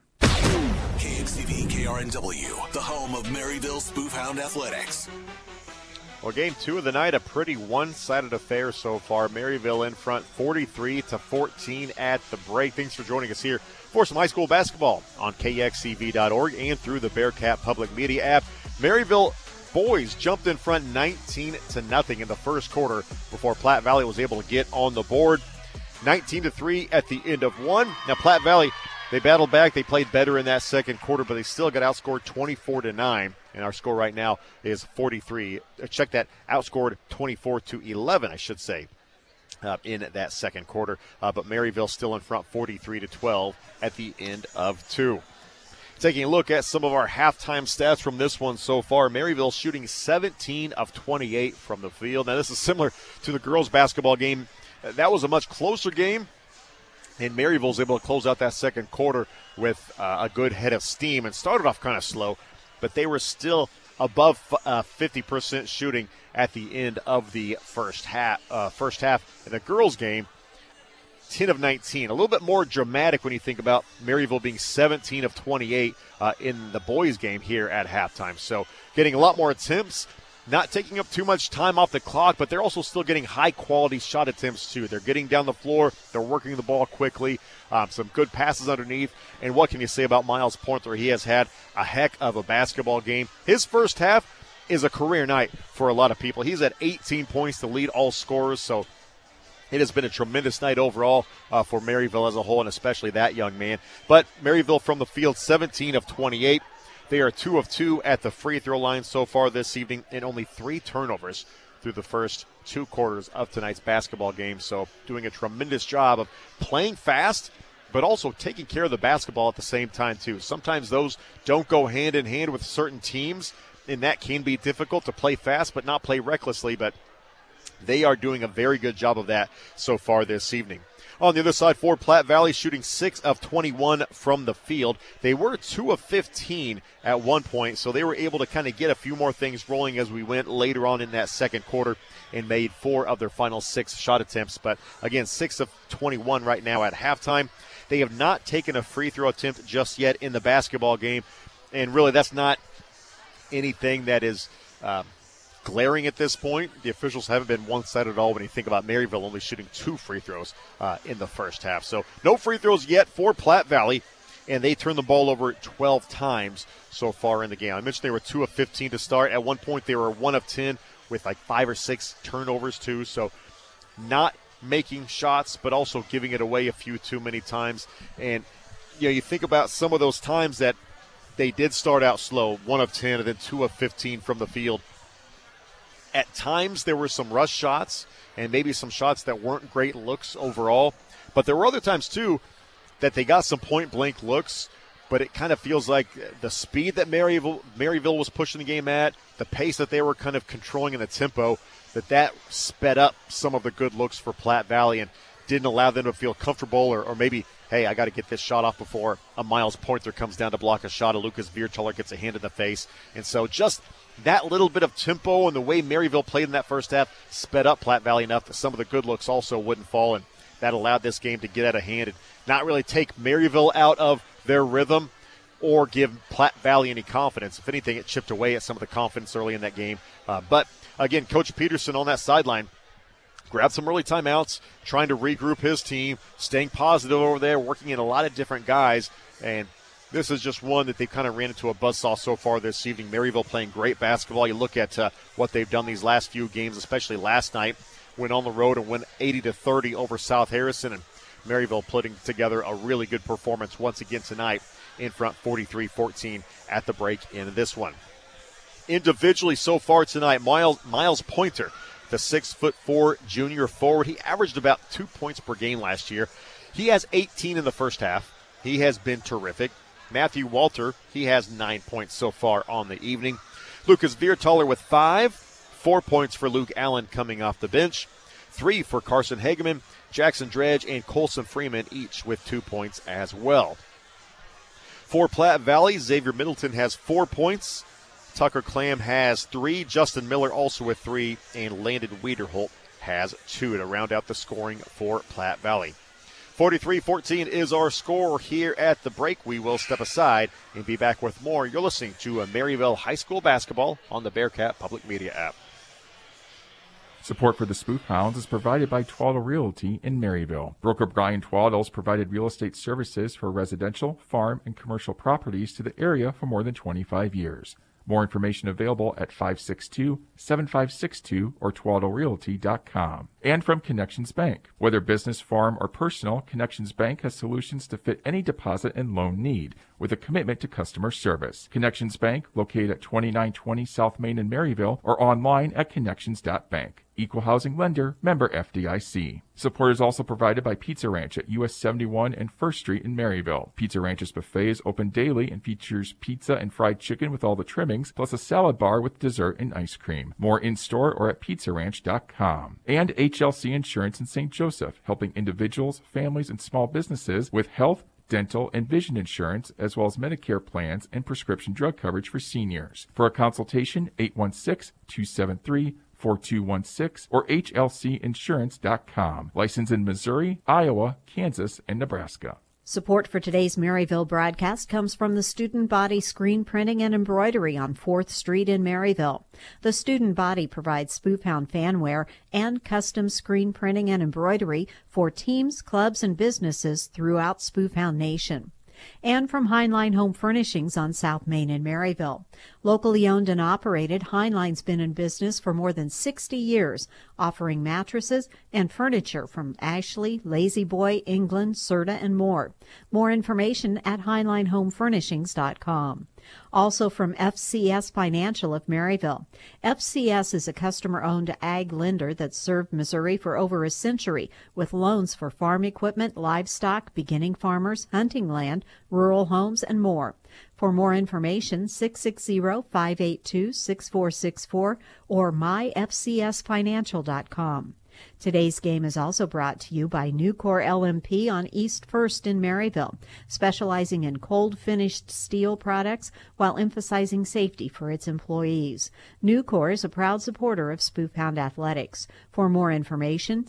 Speaker 1: KXCV KRNW, the home of Maryville Spoof Hound Athletics.
Speaker 2: Well, game 2 of the night, a pretty one-sided affair so far. Maryville in front 43-14 at the break. Thanks for joining us here for some high school basketball on KXCV.org and through the Bearcat Public Media app. Maryville boys jumped in front 19-0 in the first quarter before Platte Valley was able to get on the board. 19-3 at the end of one. Now Platte Valley, they battled back. They played better in that second quarter, but they still got outscored 24-9. And our score right now is 43. Check that, outscored 24-11, I should say, in that second quarter. But Maryville still in front 43-12 at the end of two. Taking a look at some of our halftime stats from this one so far, Maryville shooting 17 of 28 from the field. Now this is similar to the girls basketball game. That was a much closer game. And Maryville's able to close out that second quarter with a good head of steam and started off kind of slow, but they were still above 50% shooting at the end of the first half. In the girls' game, 10 of 19. A little bit more dramatic when you think about Maryville being 17 of 28 in the boys' game here at halftime. So getting a lot more attempts, not taking up too much time off the clock, but they're also still getting high-quality shot attempts, too. They're getting down the floor. They're working the ball quickly. Some good passes underneath. And what can you say about Miles Pointer? He has had a heck of a basketball game. His first half is a career night for a lot of people. He's at 18 points to lead all scorers, so it has been a tremendous night overall for Maryville as a whole, and especially that young man. But Maryville from the field, 17 of 28. They are 2 of 2 at the free throw line so far this evening, and only 3 turnovers through the first 2 quarters of tonight's basketball game. So doing a tremendous job of playing fast, but also taking care of the basketball at the same time too. Sometimes those don't go hand in hand with certain teams, and that can be difficult to play fast but not play recklessly. But they are doing a very good job of that so far this evening. On the other side, for Platte Valley, shooting 6 of 21 from the field. They were 2 of 15 at one point, so they were able to kind of get a few more things rolling as we went later on in that second quarter and made 4 of their final 6 shot attempts. But again, 6 of 21 right now at halftime. They have not taken a free throw attempt just yet in the basketball game, and really that's not anything that is glaring at this point. The officials haven't been one-sided at all when you think about Maryville only shooting 2 free throws in the first half. So no free throws yet for Platte Valley, and they turned the ball over 12 times so far in the game. I mentioned they were 2 of 15 to start. At one point they were 1 of 10 with like 5 or 6 turnovers too. So not making shots, but also giving it away a few too many times. And you think about some of those times that they did start out slow, 1 of 10 and then 2 of 15 from the field. At times there were some rush shots and maybe some shots that weren't great looks overall. But there were other times, too, that they got some point-blank looks, but it kind of feels like the speed that Maryville was pushing the game at, the pace that they were kind of controlling in the tempo, that sped up some of the good looks for Platte Valley and didn't allow them to feel comfortable or maybe hey, I got to get this shot off before a Miles Pointer comes down to block a shot. A Lucas Viertaler gets a hand in the face. And so just that little bit of tempo and the way Maryville played in that first half sped up Platte Valley enough that some of the good looks also wouldn't fall, and that allowed this game to get out of hand and not really take Maryville out of their rhythm or give Platte Valley any confidence. If anything, it chipped away at some of the confidence early in that game. But, again, Coach Peterson on that sideline grabbed some early timeouts, trying to regroup his team, staying positive over there, working in a lot of different guys, and this is just one that they kind of ran into a buzzsaw so far this evening. Maryville playing great basketball. You look at what they've done these last few games, especially last night, went on the road and went 80-30 over South Harrison, and Maryville putting together a really good performance once again tonight in front 43-14 at the break in this one. Individually so far tonight, Miles Pointer, the 6'4" junior forward, he averaged about 2 points per game last year. He has 18 in the first half. He has been terrific. Matthew Walter, he has 9 points so far on the evening. Lucas Viertaler with 5. 4 points for Luke Allen coming off the bench. 3 for Carson Hageman, Jackson Dredge, and Colson Freeman, each with 2 points as well. For Platte Valley, Xavier Middleton has 4 points. Tucker Clam has 3. Justin Miller also with 3. And Landon Wiederholt has 2 to round out the scoring for Platte Valley. 43-14 is our score here at the break. We will step aside and be back with more. You're listening to Maryville High School basketball on the Bearcat Public Media app.
Speaker 13: Support for the Spoof Hounds is provided by Twaddle Realty in Maryville. Broker Brian Twaddle has provided real estate services for residential, farm, and commercial properties to the area for more than 25 years. More information available at 562-7562 or twaddlerealty.com. And from Connections Bank. Whether business, farm, or personal, Connections Bank has solutions to fit any deposit and loan need with a commitment to customer service. Connections Bank, located at 2920 South Main in Maryville, or online at connections.bank. Equal housing lender, member FDIC. Support is also provided by Pizza Ranch at US 71 and 1st Street in Maryville. Pizza Ranch's buffet is open daily and features pizza and fried chicken with all the trimmings, plus a salad bar with dessert and ice cream. More in-store or at pizzaranch.com. And HLC Insurance in St. Joseph, helping individuals, families, and small businesses with health, dental, and vision insurance, as well as Medicare plans and prescription drug coverage for seniors. For a consultation, 816-273-4216 or hlcinsurance.com. Licensed in Missouri, Iowa, Kansas, and Nebraska.
Speaker 4: Support for today's Maryville broadcast comes from the Student Body Screen Printing and Embroidery on 4th Street in Maryville. The Student Body provides Spoofhound fanware and custom screen printing and embroidery for teams, clubs, and businesses throughout Spoofhound Nation. And from Heinlein Home Furnishings on South Main in Maryville. Locally owned and operated, Heinlein's been in business for more than 60 years, offering mattresses and furniture from Ashley, Lazy Boy, England, Serta, and more. More information at HeinleinHomeFurnishings.com. Also from FCS Financial of Maryville. FCS is a customer-owned ag lender that's served Missouri for over a century with loans for farm equipment, livestock, beginning farmers, hunting land, rural homes, and more. For more information, 660-582-6464 or myfcsfinancial.com. Today's game is also brought to you by Nucor LMP on East 1st in Maryville, specializing in cold-finished steel products while emphasizing safety for its employees. Nucor is a proud supporter of Spoofhound Athletics. For more information,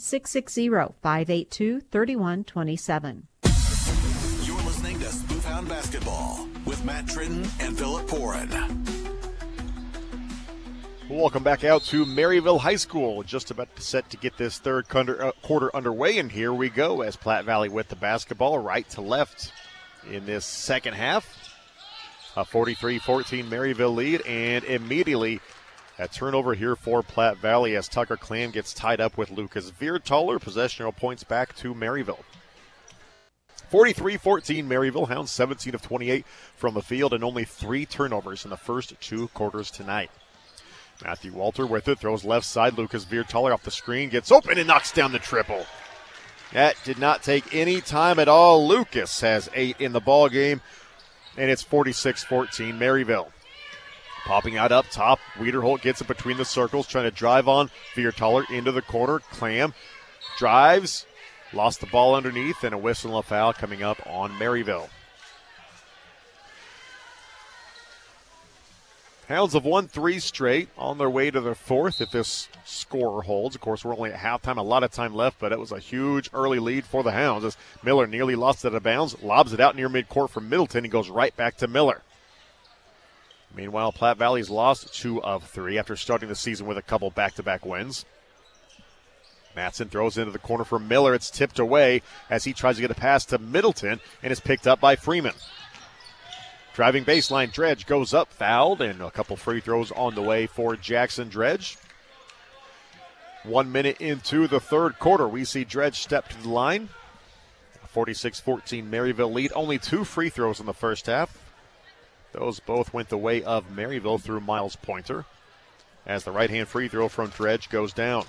Speaker 4: 660-582-3127.
Speaker 1: You're listening to Spoofhound Basketball with Matt Tritton and Philip Porin.
Speaker 2: Welcome back out to Maryville High School. Just about set to get this third quarter underway, and here we go as Platte Valley with the basketball right to left in this second half. A 43-14 Maryville lead, and immediately a turnover here for Platte Valley as Tucker Clam gets tied up with Lucas Viertaler. Possessional points back to Maryville. 43-14 Maryville, Hounds 17 of 28 from the field and only 3 turnovers in the first 2 quarters tonight. Matthew Walter with it, throws left side. Lucas Viertaler off the screen, gets open and knocks down the triple. That did not take any time at all. Lucas has 8 in the ball game, and it's 46-14 Maryville. Popping out up top, Wiederholt gets it between the circles, trying to drive on Viertaler into the corner. Clam drives, lost the ball underneath, and a whistle and a foul coming up on Maryville. Hounds have won 3 straight, on their way to their 4th if this score holds. Of course, we're only at halftime, a lot of time left, but it was a huge early lead for the Hounds as Miller nearly lost it out of bounds, lobs it out near midcourt from Middleton and goes right back to Miller. Meanwhile, Platte Valley's lost 2 of 3 after starting the season with a couple back-to-back wins. Matson throws into the corner for Miller. It's tipped away as he tries to get a pass to Middleton and is picked up by Freeman. Driving baseline, Dredge goes up, fouled, and a couple free throws on the way for Jackson Dredge. 1 minute into the third quarter, we see Dredge step to the line. 46-14 Maryville lead. Only 2 free throws in the first half. Those both went the way of Maryville through Miles Pointer as the right-hand free throw from Dredge goes down.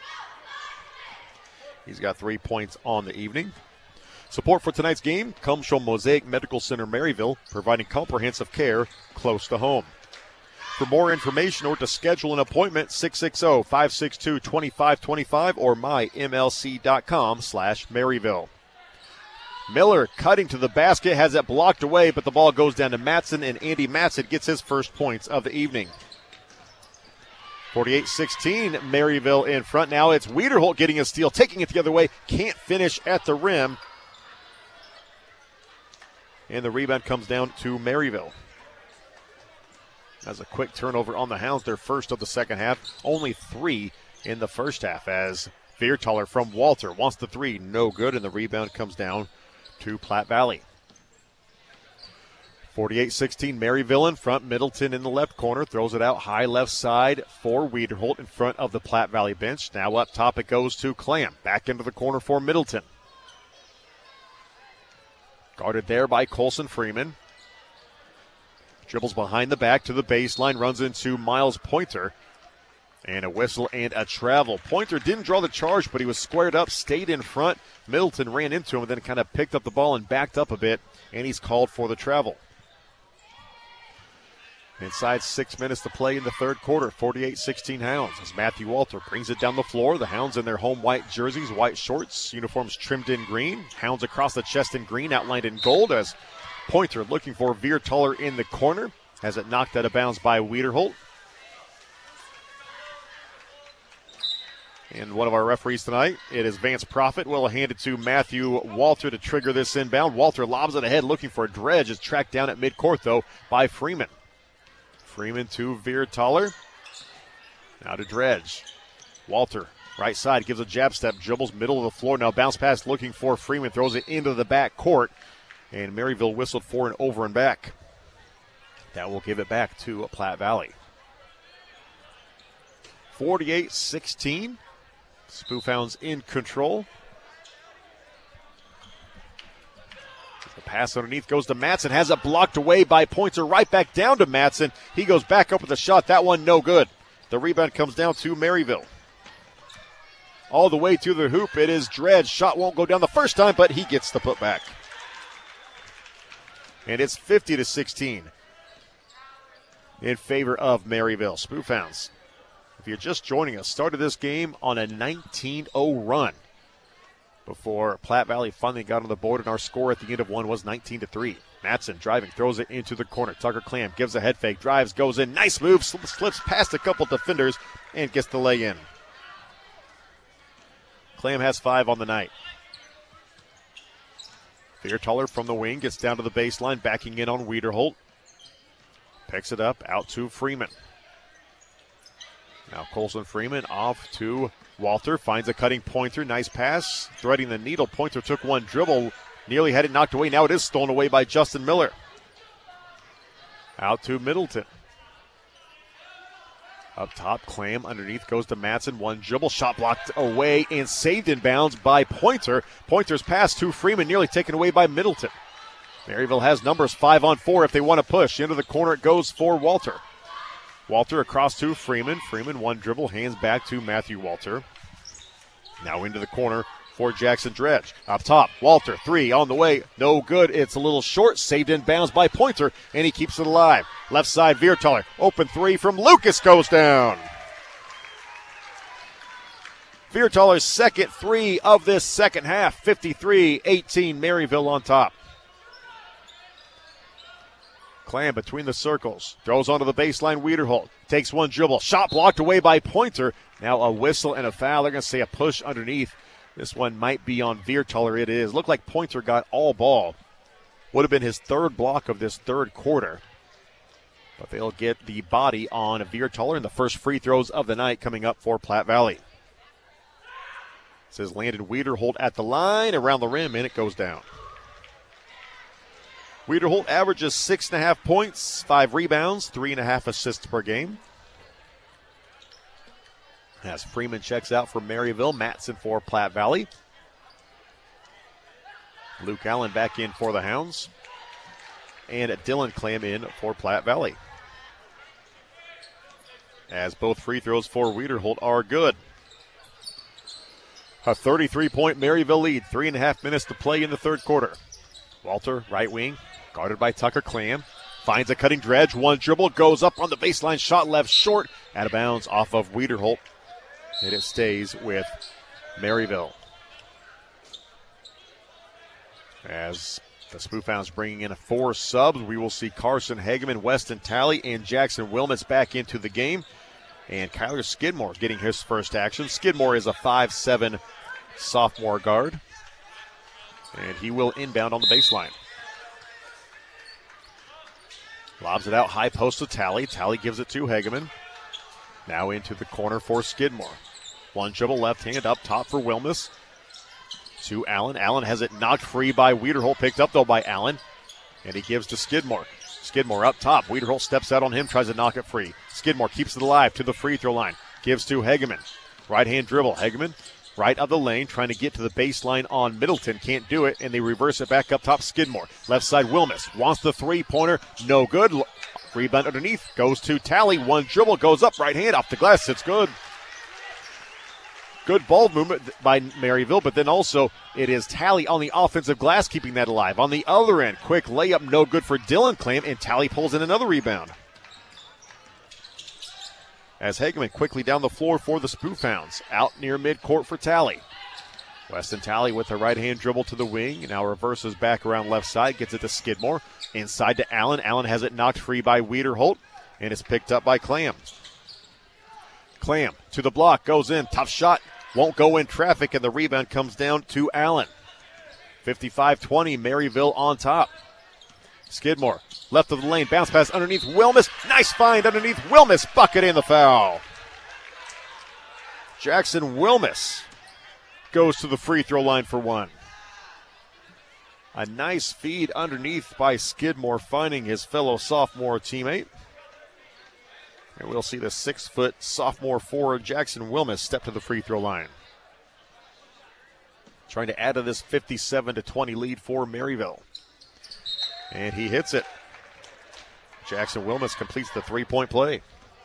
Speaker 2: He's got 3 points on the evening. Support for tonight's game comes from Mosaic Medical Center Maryville, providing comprehensive care close to home. For more information or to schedule an appointment, 660-562-2525 or mymlc.com/Maryville. Miller cutting to the basket, has it blocked away, but the ball goes down to Matson, and Andy Matson gets his first points of the evening. 48-16, Maryville in front. Now it's Wiederholt getting a steal, taking it the other way, can't finish at the rim. And the rebound comes down to Maryville. That's a quick turnover on the Hounds, their first of the second half. Only 3 in the first half as Viertaler from Walter wants the 3. No good, and the rebound comes down to Platte Valley. 48-16, Maryville in front. Middleton in the left corner. Throws it out high left side for Wiederholt in front of the Platte Valley bench. Now up top it goes to Clam. Back into the corner for Middleton. Guarded there by Colson Freeman. Dribbles behind the back to the baseline. Runs into Miles Pointer. And a whistle and a travel. Pointer didn't draw the charge, but he was squared up, stayed in front. Middleton ran into him and then kind of picked up the ball and backed up a bit. And he's called for the travel. Inside 6 minutes to play in the third quarter. 48-16 Hounds as Matthew Walter brings it down the floor. The Hounds in their home white jerseys, white shorts, uniforms trimmed in green. Hounds across the chest in green, outlined in gold as Pointer looking for Viertaler in the corner. Has it knocked out of bounds by Wiederholt. And one of our referees tonight, it is Vance Profit. Will hand it to Matthew Walter to trigger this inbound. Walter lobs it ahead looking for a Dredge. It's tracked down at midcourt, though, by Freeman. Freeman to Viertaler. Now to Dredge. Walter, right side, gives a jab step, dribbles middle of the floor. Now bounce pass looking for Freeman, throws it into the back court. And Maryville whistled for an over and back. That will give it back to Platte Valley. 48-16. Spoofhounds in control. The pass underneath goes to Matson. Has it blocked away by Pointer. Right back down to Matson. He goes back up with a shot. That one no good. The rebound comes down to Maryville. All the way to the hoop. It is Dredge. Shot won't go down the first time, but he gets the putback. And it's 50-16 in favor of Maryville. Spoofhounds, if you're just joining us, started this game on a 19-0 run before Platte Valley finally got on the board, and our score at the end of one was 19-3. Matson driving, throws it into the corner. Tucker Clam gives a head fake, drives, goes in. Nice move, slips past a couple defenders, and gets the lay in. Clam has 5 on the night. Viertaler from the wing gets down to the baseline, backing in on Wiederholt. Picks it up, out to Freeman. Now Colson Freeman off to Walter, finds a cutting Pointer, nice pass, threading the needle. Pointer took one dribble, nearly had it knocked away. Now it is stolen away by Justin Miller. Out to Middleton. Up top, Clam underneath goes to Matson. One dribble, shot blocked away and saved in bounds by Pointer. Pointer's pass to Freeman, nearly taken away by Middleton. Maryville has numbers 5 on 4 if they want to push. Into the corner it goes for Walter. Walter across to Freeman. Freeman one dribble, hands back to Matthew Walter. Now into the corner for Jackson Dredge. Up top, Walter, 3 on the way. No good. It's a little short. Saved in bounds by Pointer, and he keeps it alive. Left side, Viertaler. Open 3 from Lucas goes down. Viertaler's second three of this second half. 53-18, Maryville on top. Clam between the circles. Throws onto the baseline. Wiederholt takes one dribble. Shot blocked away by Pointer. Now a whistle and a foul. They're going to say a push underneath. This one might be on Viertaler. It is. Looked like Pointer got all ball. Would have been his third block of this third quarter. But they'll get the body on Viertaler in the first free throws of the night coming up for Platte Valley. This is Landon Wiederholt at the line, around the rim, and it goes down. Wiederholt averages 6.5 points, 5 rebounds, 3.5 assists per game. As Freeman checks out for Maryville, Matson for Platte Valley. Luke Allen back in for the Hounds. And Dylan Clam in for Platte Valley. As both free throws for Wiederholt are good. A 33-point Maryville lead, 3.5 minutes to play in the third quarter. Walter, right wing, guarded by Tucker Clam. Finds a cutting dredge, one dribble, goes up on the baseline, shot left short, out of bounds off of Wiederholt. And it stays with Maryville. As the Spoofhounds bringing in 4 subs, we will see Carson Hageman, Weston Talley, and Jackson Wilmets back into the game. And Kyler Skidmore getting his first action. Skidmore is a 5'7" sophomore guard. And he will inbound on the baseline. Lobs it out high post to Talley. Talley gives it to Hageman. Now into the corner for Skidmore. One dribble left hand up top for Wilmus. To Allen. Allen has it knocked free by Wiederholt. Picked up though by Allen. And he gives to Skidmore. Skidmore up top. Wiederholt steps out on him, tries to knock it free. Skidmore keeps it alive to the free throw line. Gives to Hageman. Right hand dribble. Hageman right of the lane, trying to get to the baseline on Middleton. Can't do it, and they reverse it back up top. Skidmore. Left side Wilmus. Wants the three-pointer. No good. Rebound underneath. Goes to Talley. One dribble. Goes up. Right hand off the glass. It's good. Good ball movement by Maryville, but then also it is Talley on the offensive glass keeping that alive. On the other end, quick layup, no good for Dylan Clam, and Talley pulls in another rebound. As Hageman quickly down the floor for the Spoofhounds. Out near midcourt for Talley. Weston Talley with a right-hand dribble to the wing. Now reverses back around left side, gets it to Skidmore. Inside to Allen. Allen has it knocked free by Wiederholt, and it's picked up by Clam. Clam to the block, goes in, tough shot, won't go in traffic, and the rebound comes down to Allen. 55-20, Maryville on top. Skidmore, left of the lane, bounce pass underneath Wilmus. Nice find underneath Wilmus, bucket in the foul. Jackson Wilmus goes to the free throw line for one. A nice feed underneath by Skidmore, finding his fellow sophomore teammate. And we'll see the 6-foot sophomore forward Jackson Wilmus step to the free throw line. Trying to add to this 57-20 lead for Maryville. And he hits it. Jackson Wilmus completes the three-point play.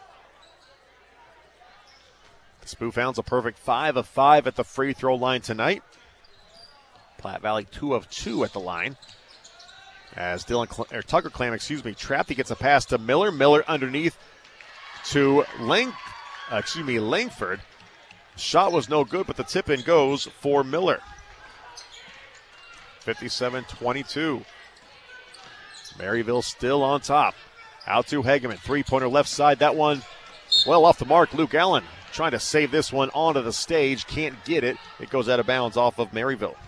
Speaker 2: The Spoofhounds a perfect 5 of 5 at the free throw line tonight. Platte Valley 2 of 2 at the line. As Tucker Clam, trapped. He gets a pass to Miller. Miller underneath to Langford. Shot was no good, but the tip-in goes for Miller. 57-22. Maryville still on top. Out to Hageman. Three-pointer left side. That one well off the mark. Luke Allen trying to save this one onto the stage. Can't get it. It goes out of bounds off of Maryville.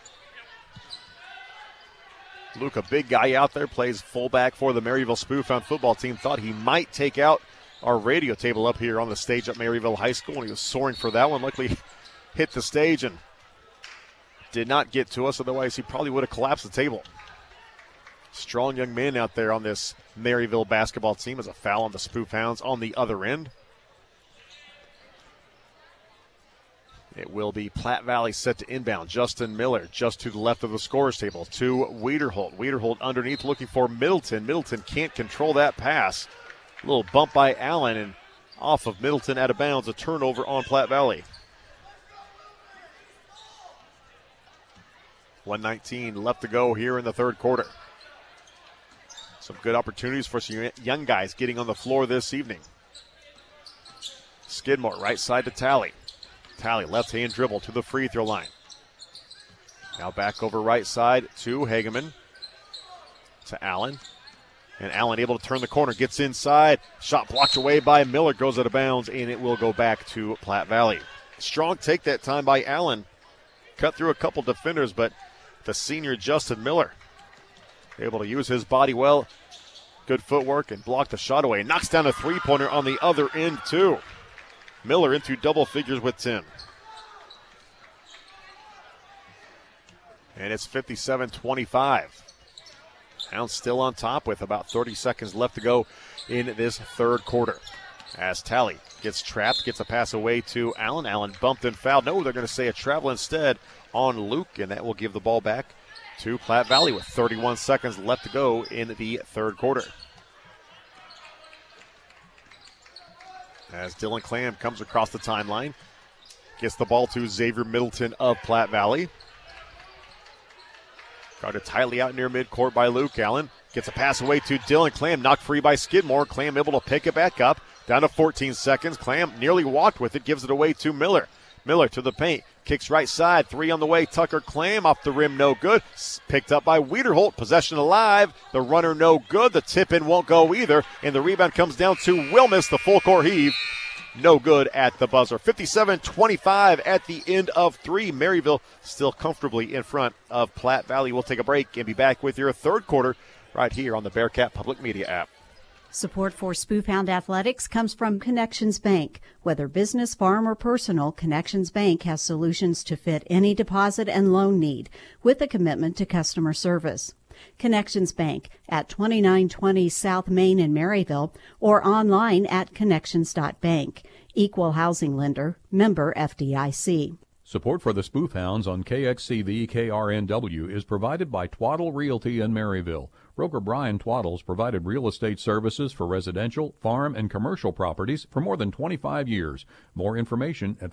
Speaker 2: Luke, a big guy out there, plays fullback for the Maryville Spoofhound football team. Thought he might take out our radio table up here on the stage at Maryville High School, and he was soaring for that one. Luckily hit the stage and did not get to us. Otherwise, he probably would have collapsed the table. Strong young man out there on this Maryville basketball team. As a foul on the Spoofhounds on the other end. It will be Platte Valley set to inbound. Justin Miller just to the left of the scorer's table to Wiederholt. Wiederholt underneath looking for Middleton. Middleton can't control that pass. A little bump by Allen and off of Middleton out of bounds. A turnover on Platte Valley. 1:19 left to go here in the third quarter. Some good opportunities for some young guys getting on the floor this evening. Skidmore right side to Talley. Talley, left-hand dribble to the free throw line. Now back over right side to Hageman. To Allen. And Allen able to turn the corner, gets inside. Shot blocked away by Miller, goes out of bounds, and it will go back to Platte Valley. Strong take that time by Allen. Cut through a couple defenders, but the senior Justin Miller able to use his body well. Good footwork and block the shot away. Knocks down a three-pointer on the other end, too. Miller into double figures with 10. And it's 57-25. Hounds still on top with about 30 seconds left to go in this third quarter. As Talley gets trapped, gets a pass away to Allen. Allen bumped and fouled. No, they're going to say a travel instead on Luke, and that will give the ball back to Platte Valley with 31 seconds left to go in the third quarter. As Dylan Clam comes across the timeline, gets the ball to Xavier Middleton of Platte Valley. Guarded tightly out near midcourt by Luke. Allen gets a pass away to Dylan Clam, knocked free by Skidmore. Clam able to pick it back up. Down to 14 seconds. Clam nearly walked with it, gives it away to Miller. Miller to the paint, kicks right side, three on the way. Tucker Clam off the rim, no good. Picked up by Wiederholt, possession alive. The runner no good. The tip in won't go either, and the rebound comes down to Wilmus. The full court heave, no good at the buzzer. 57-25 at the end of three. Maryville still comfortably in front of Platte Valley. We'll take a break and be back with your third quarter right here on the Bearcat Public Media app.
Speaker 4: Support for Spoofhound Athletics comes from Connections Bank. Whether business, farm, or personal, Connections Bank has solutions to fit any deposit and loan need with a commitment to customer service. Connections Bank at 2920 South Main in Maryville or online at connections.bank. Equal housing lender, member FDIC.
Speaker 8: Support for the Spoofhounds on KXCV KRNW is provided by Twaddle Realty in Maryville. Broker Brian Twaddle's provided real estate services for residential, farm, and commercial properties for more than 25 years. More information at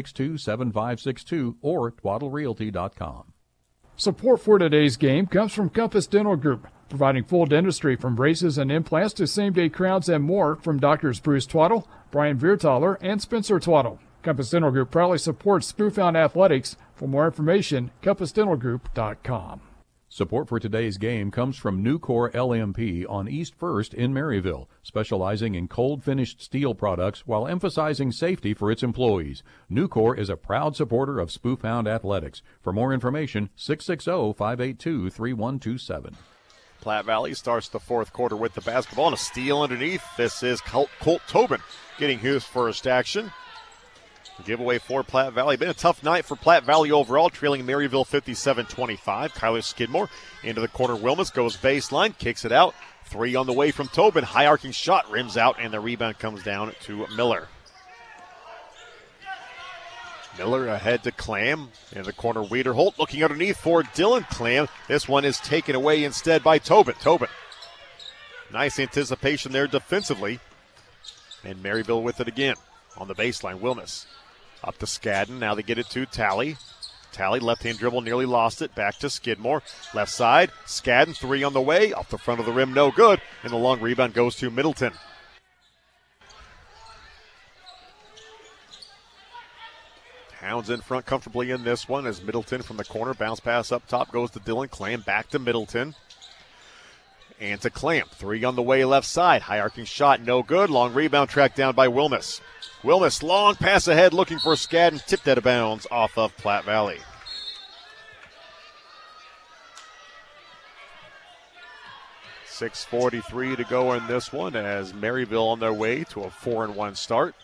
Speaker 8: 562-7562 or twaddlerealty.com.
Speaker 3: Support for today's game comes from Compass Dental Group, providing full dentistry from braces and implants to same-day crowns and more from Doctors Bruce Twaddle, Brian Viertaler, and Spencer Twaddle. Compass Dental Group proudly supports Spoofhound Athletics. For more information, compassdentalgroup.com.
Speaker 8: Support for today's game comes from Nucor LMP on East 1st in Maryville, specializing in cold-finished steel products while emphasizing safety for its employees. Nucor is a proud supporter of Spoofhound Athletics. For more information, 660-582-3127.
Speaker 2: Platte Valley starts the fourth quarter with the basketball and a steal underneath. This is Colt Tobin getting his first action. Giveaway for Platte Valley. Been a tough night for Platte Valley overall, trailing Maryville 57-25. Kyler Skidmore into the corner. Wilmus goes baseline, kicks it out. Three on the way from Tobin. High arcing shot, rims out, and the rebound comes down to Miller. Miller ahead to Clam. In the corner, Wiederholt looking underneath for Dylan Clam. This one is taken away instead by Tobin. Nice anticipation there defensively. And Maryville with it again. On the baseline, Wilmus. Up to Skadden. Now they get it to Talley. Talley, left-hand dribble, nearly lost it. Back to Skidmore. Left side. Skadden, three on the way. Off the front of the rim, no good. And the long rebound goes to Middleton. Hounds in front comfortably in this one as Middleton from the corner. Bounce pass up top goes to Dylan Clam. Back to Middleton. And to Clam. Three on the way left side. High arcing shot, no good. Long rebound tracked down by Wilmus. Wilmus, long pass ahead looking for Skadden. Tipped out of bounds off of Platte Valley. .6:43 to go in this one as Maryville on their way to a 4-1 start.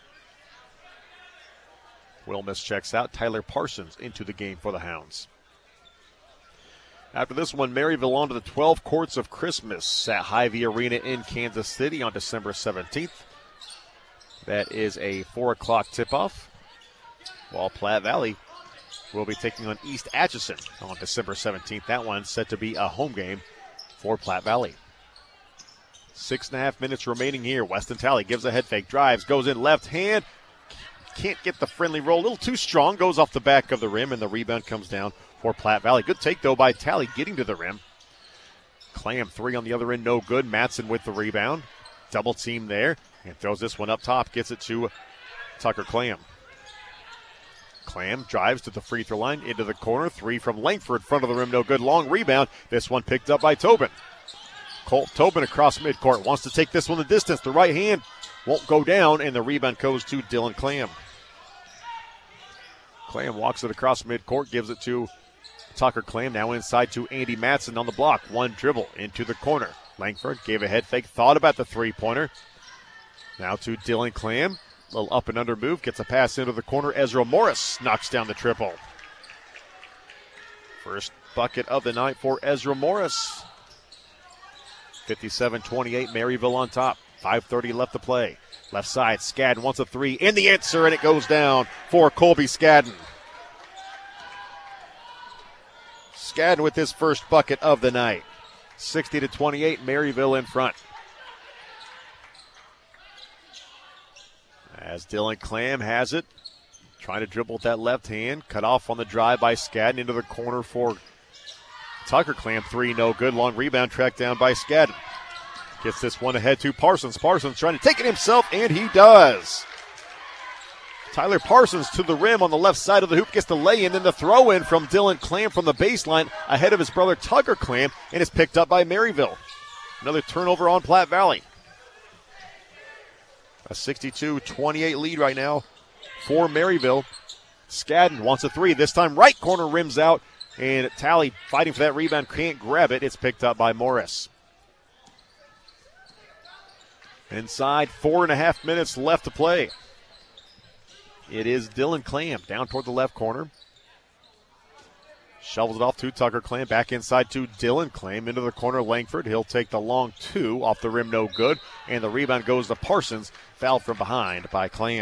Speaker 2: Wilmus checks out. Tyler Parsons into the game for the Hounds. After this one, Maryville on to the 12 Courts of Christmas at Hy-Vee Arena in Kansas City on December 17th. That is a 4 o'clock tip-off, while Platte Valley will be taking on East Atchison on December 17th. That one's set to be a home game for Platte Valley. 6.5 minutes remaining here. Weston Talley gives a head fake, drives, goes in left hand. Can't get the friendly roll, a little too strong, goes off the back of the rim, and the rebound comes down for Platte Valley. Good take, though, by Talley getting to the rim. Clam, three on the other end, no good. Matson with the rebound. Double team there, and throws this one up top, gets it to Tucker Clam. Clam drives to the free throw line, into the corner. 3 from Langford, front of the rim, no good. Long rebound. This one picked up by Tobin. Colt Tobin across midcourt, wants to take this one the distance. The right hand won't go down, and the rebound goes to Dylan Clam. Clam walks it across midcourt, gives it to Tucker Clam, now inside to Andy Matson on the block. One dribble into the corner. Langford gave a head fake, thought about the three-pointer. Now to Dylan Clam. Little up and under move, gets a pass into the corner. Ezra Morris knocks down the triple. First bucket of the night for Ezra Morris. 57-28, Maryville on top. 5:30 left to play. Left side, Skadden wants a three. In the answer, and it goes down for Colby Skadden. Skadden with his first bucket of the night. 60-28, Maryville in front. As Dylan Clam has it, trying to dribble with that left hand. Cut off on the drive by Skadden into the corner for Tucker Clam. 3, no good. Long rebound tracked down by Skadden. Gets this one ahead to Parsons. Parsons trying to take it himself, and he does. Tyler Parsons to the rim on the left side of the hoop, gets the lay-in, then the throw-in from Dylan Clam from the baseline ahead of his brother Tucker Clam, and is picked up by Maryville. Another turnover on Platte Valley. A 62-28 lead right now for Maryville. Skadden wants a three. This time right corner rims out, and Talley fighting for that rebound, can't grab it. It's picked up by Morris. Inside 4.5 minutes left to play. It is Dylan Clam down toward the left corner. Shovels it off to Tucker Clam. Back inside to Dylan Clam. Into the corner, Langford. He'll take the long two. Off the rim, no good. And the rebound goes to Parsons. Fouled from behind by Clam.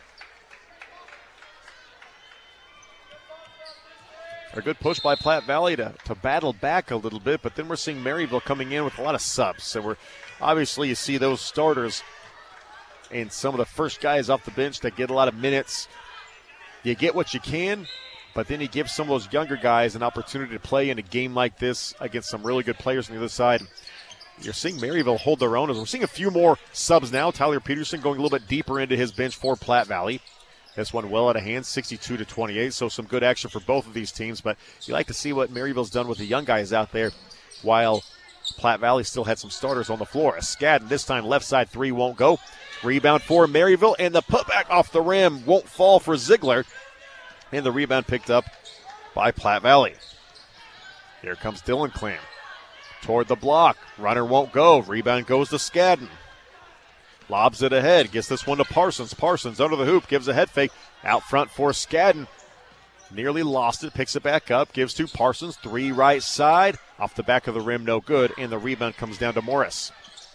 Speaker 2: A good push by Platte Valley to battle back a little bit, but then we're seeing Maryville coming in with a lot of subs. So we're obviously, you see those starters and some of the first guys off the bench that get a lot of minutes. You get what you can, but then you give some of those younger guys an opportunity to play in a game like this against some really good players on the other side. You're seeing Maryville hold their own as we're seeing a few more subs now. Tyler Peterson going a little bit deeper into his bench for Platte Valley. This one well out of hand, 62-28, so some good action for both of these teams. But you like to see what Maryville's done with the young guys out there, while Platte Valley still had some starters on the floor. Skadden this time left side three won't go. Rebound for Maryville, and the putback off the rim won't fall for Ziegler. And the rebound picked up by Platte Valley. Here comes Dylan Clam toward the block. Runner won't go. Rebound goes to Skadden. Lobs it ahead. Gets this one to Parsons. Parsons under the hoop. Gives a head fake. Out front for Skadden. Nearly lost it. Picks it back up. Gives to Parsons. 3 right side. Off the back of the rim. No good. And the rebound comes down to Morris.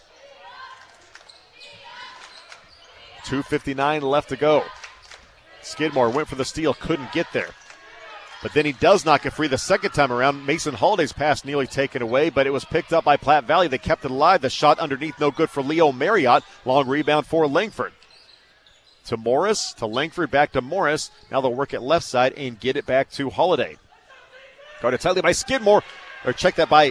Speaker 2: 2:59 left to go. Skidmore went for the steal. Couldn't get there. But then he does knock it free the second time around. Mason Holiday's pass nearly taken away, but it was picked up by Platte Valley. They kept it alive. The shot underneath, no good for Leo Marriott. Long rebound for Langford. To Morris, to Langford, back to Morris. Now they'll work it left side and get it back to Holiday. Guarded tightly by Skidmore. Or check that by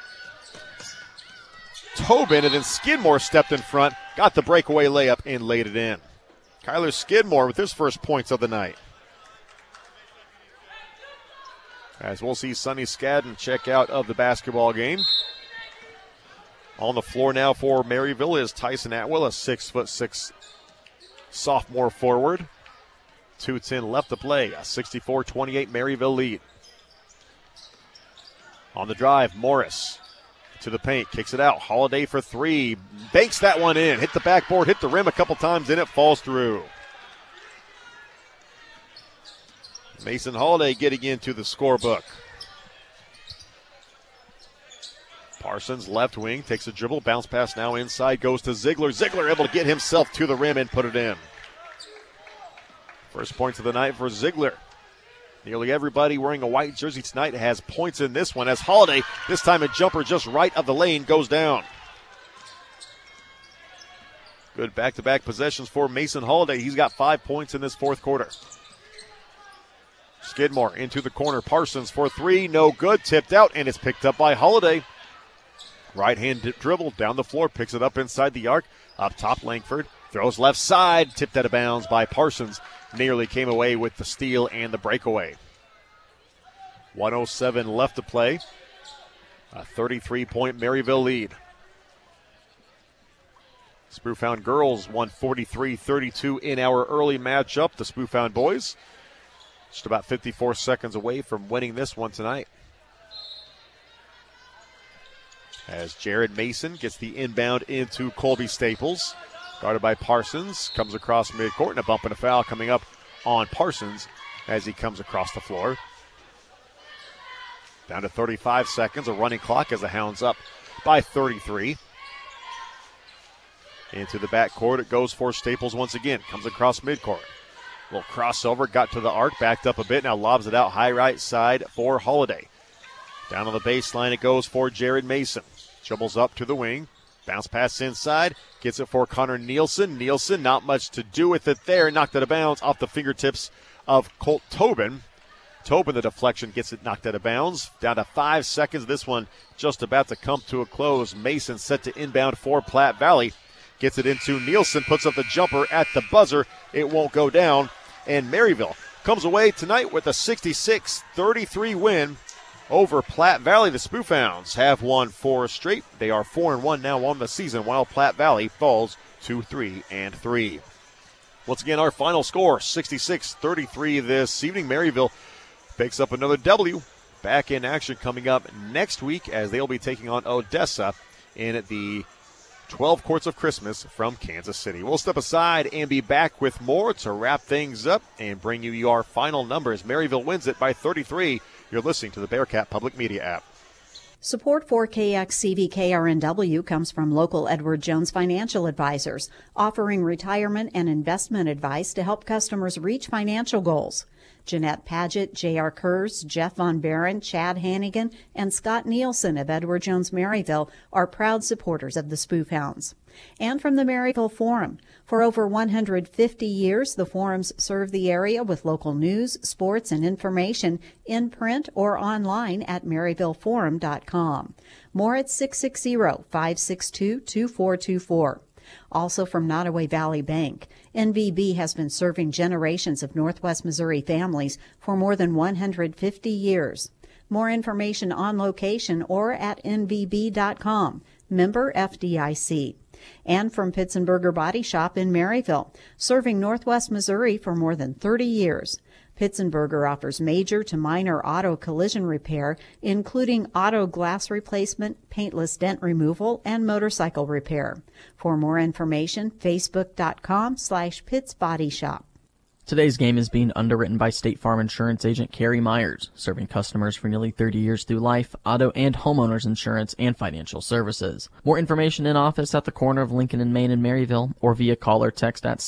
Speaker 2: Tobin, and then Skidmore stepped in front, got the breakaway layup, and laid it in. Kyler Skidmore with his first points of the night. As we'll see Sonny Skadden check out of the basketball game. On the floor now for Maryville is Tyson Atwell, a 6'6" sophomore forward. 2:10 left to play, a 64-28 Maryville lead. On the drive, Morris to the paint, kicks it out. Holiday for three, banks that one in. Hit the backboard, hit the rim a couple times, then it falls through. Mason Holiday getting into the scorebook. Parsons, left wing, takes a dribble, bounce pass now inside, goes to Ziegler. Ziegler able to get himself to the rim and put it in. First points of the night for Ziegler. Nearly everybody wearing a white jersey tonight has points in this one, as Holiday, this time a jumper just right of the lane, goes down. Good back-to-back possessions for Mason Holiday. He's got 5 points in this fourth quarter. Skidmore into the corner. Parsons for three. No good. Tipped out, and it's picked up by Holiday. Right-hand dribble down the floor. Picks it up inside the arc. Up top, Langford. Throws left side. Tipped out of bounds by Parsons. nearly came away with the steal and the breakaway. 1:07 left to play. A 33-point Maryville lead. Spoofhound girls won 43-32 in our early matchup. The Spoofhound boys just about 54 seconds away from winning this one tonight. As Jared Mason gets the inbound into Colby Staples. Guarded by Parsons. Comes across midcourt, and a bump and a foul coming up on Parsons as he comes across the floor. Down to 35 seconds, a running clock as the Hounds up by 33. Into the backcourt, it goes for Staples once again. Comes across midcourt. Little crossover, got to the arc, backed up a bit, now lobs it out high right side for Holiday. Down on the baseline it goes for Jared Mason. Dribbles up to the wing. Bounce pass inside. Gets it for Connor Nielsen. Nielsen, not much to do with it there. Knocked out of bounds off the fingertips of Colt Tobin. Tobin, the deflection, gets it knocked out of bounds. Down to 5 seconds. This one just about to come to a close. Mason set to inbound for Platte Valley. Gets it into Nielsen. Puts up the jumper at the buzzer. It won't go down. And Maryville comes away tonight with a 66-33 win over Platte Valley. The Spoofhounds have won 4 straight. They are 4-1 now on the season, while Platte Valley falls to 3-3. Once again, our final score, 66-33 this evening. Maryville picks up another W. Back in action coming up next week as they'll be taking on Odessa in the 12 Courts of Christmas from Kansas City. We'll step aside and be back with more to wrap things up and bring you our final numbers. Maryville wins it by 33. You're listening to the Bearcat Public Media app.
Speaker 4: Support for KXCV-KRNW comes from local Edward Jones Financial Advisors, offering retirement and investment advice to help customers reach financial goals. Jeanette Paget, J.R. Kurz, Jeff Von Barron, Chad Hannigan, and Scott Nielsen of Edward Jones Maryville are proud supporters of the Spoofhounds. And from the Maryville Forum. For over 150 years, the Forums serve the area with local news, sports, and information in print or online at maryvilleforum.com. More at 660-562-2424. Also from Nottoway Valley Bank, NVB has been serving generations of Northwest Missouri families for more than 150 years. More information on location or at nvb.com. Member FDIC. And from Pitzenberger Body Shop in Maryville, serving Northwest Missouri for more than 30 years. Pitzenberger offers major to minor auto collision repair, including auto glass replacement, paintless dent removal, and motorcycle repair. For more information, facebook.com/Pitts Body Shop.
Speaker 12: Today's game is being underwritten by State Farm Insurance agent Carrie Myers, serving customers for nearly 30 years through life, auto and homeowners insurance, and financial services. More information in office at the corner of Lincoln and Main in Maryville, or via call or text at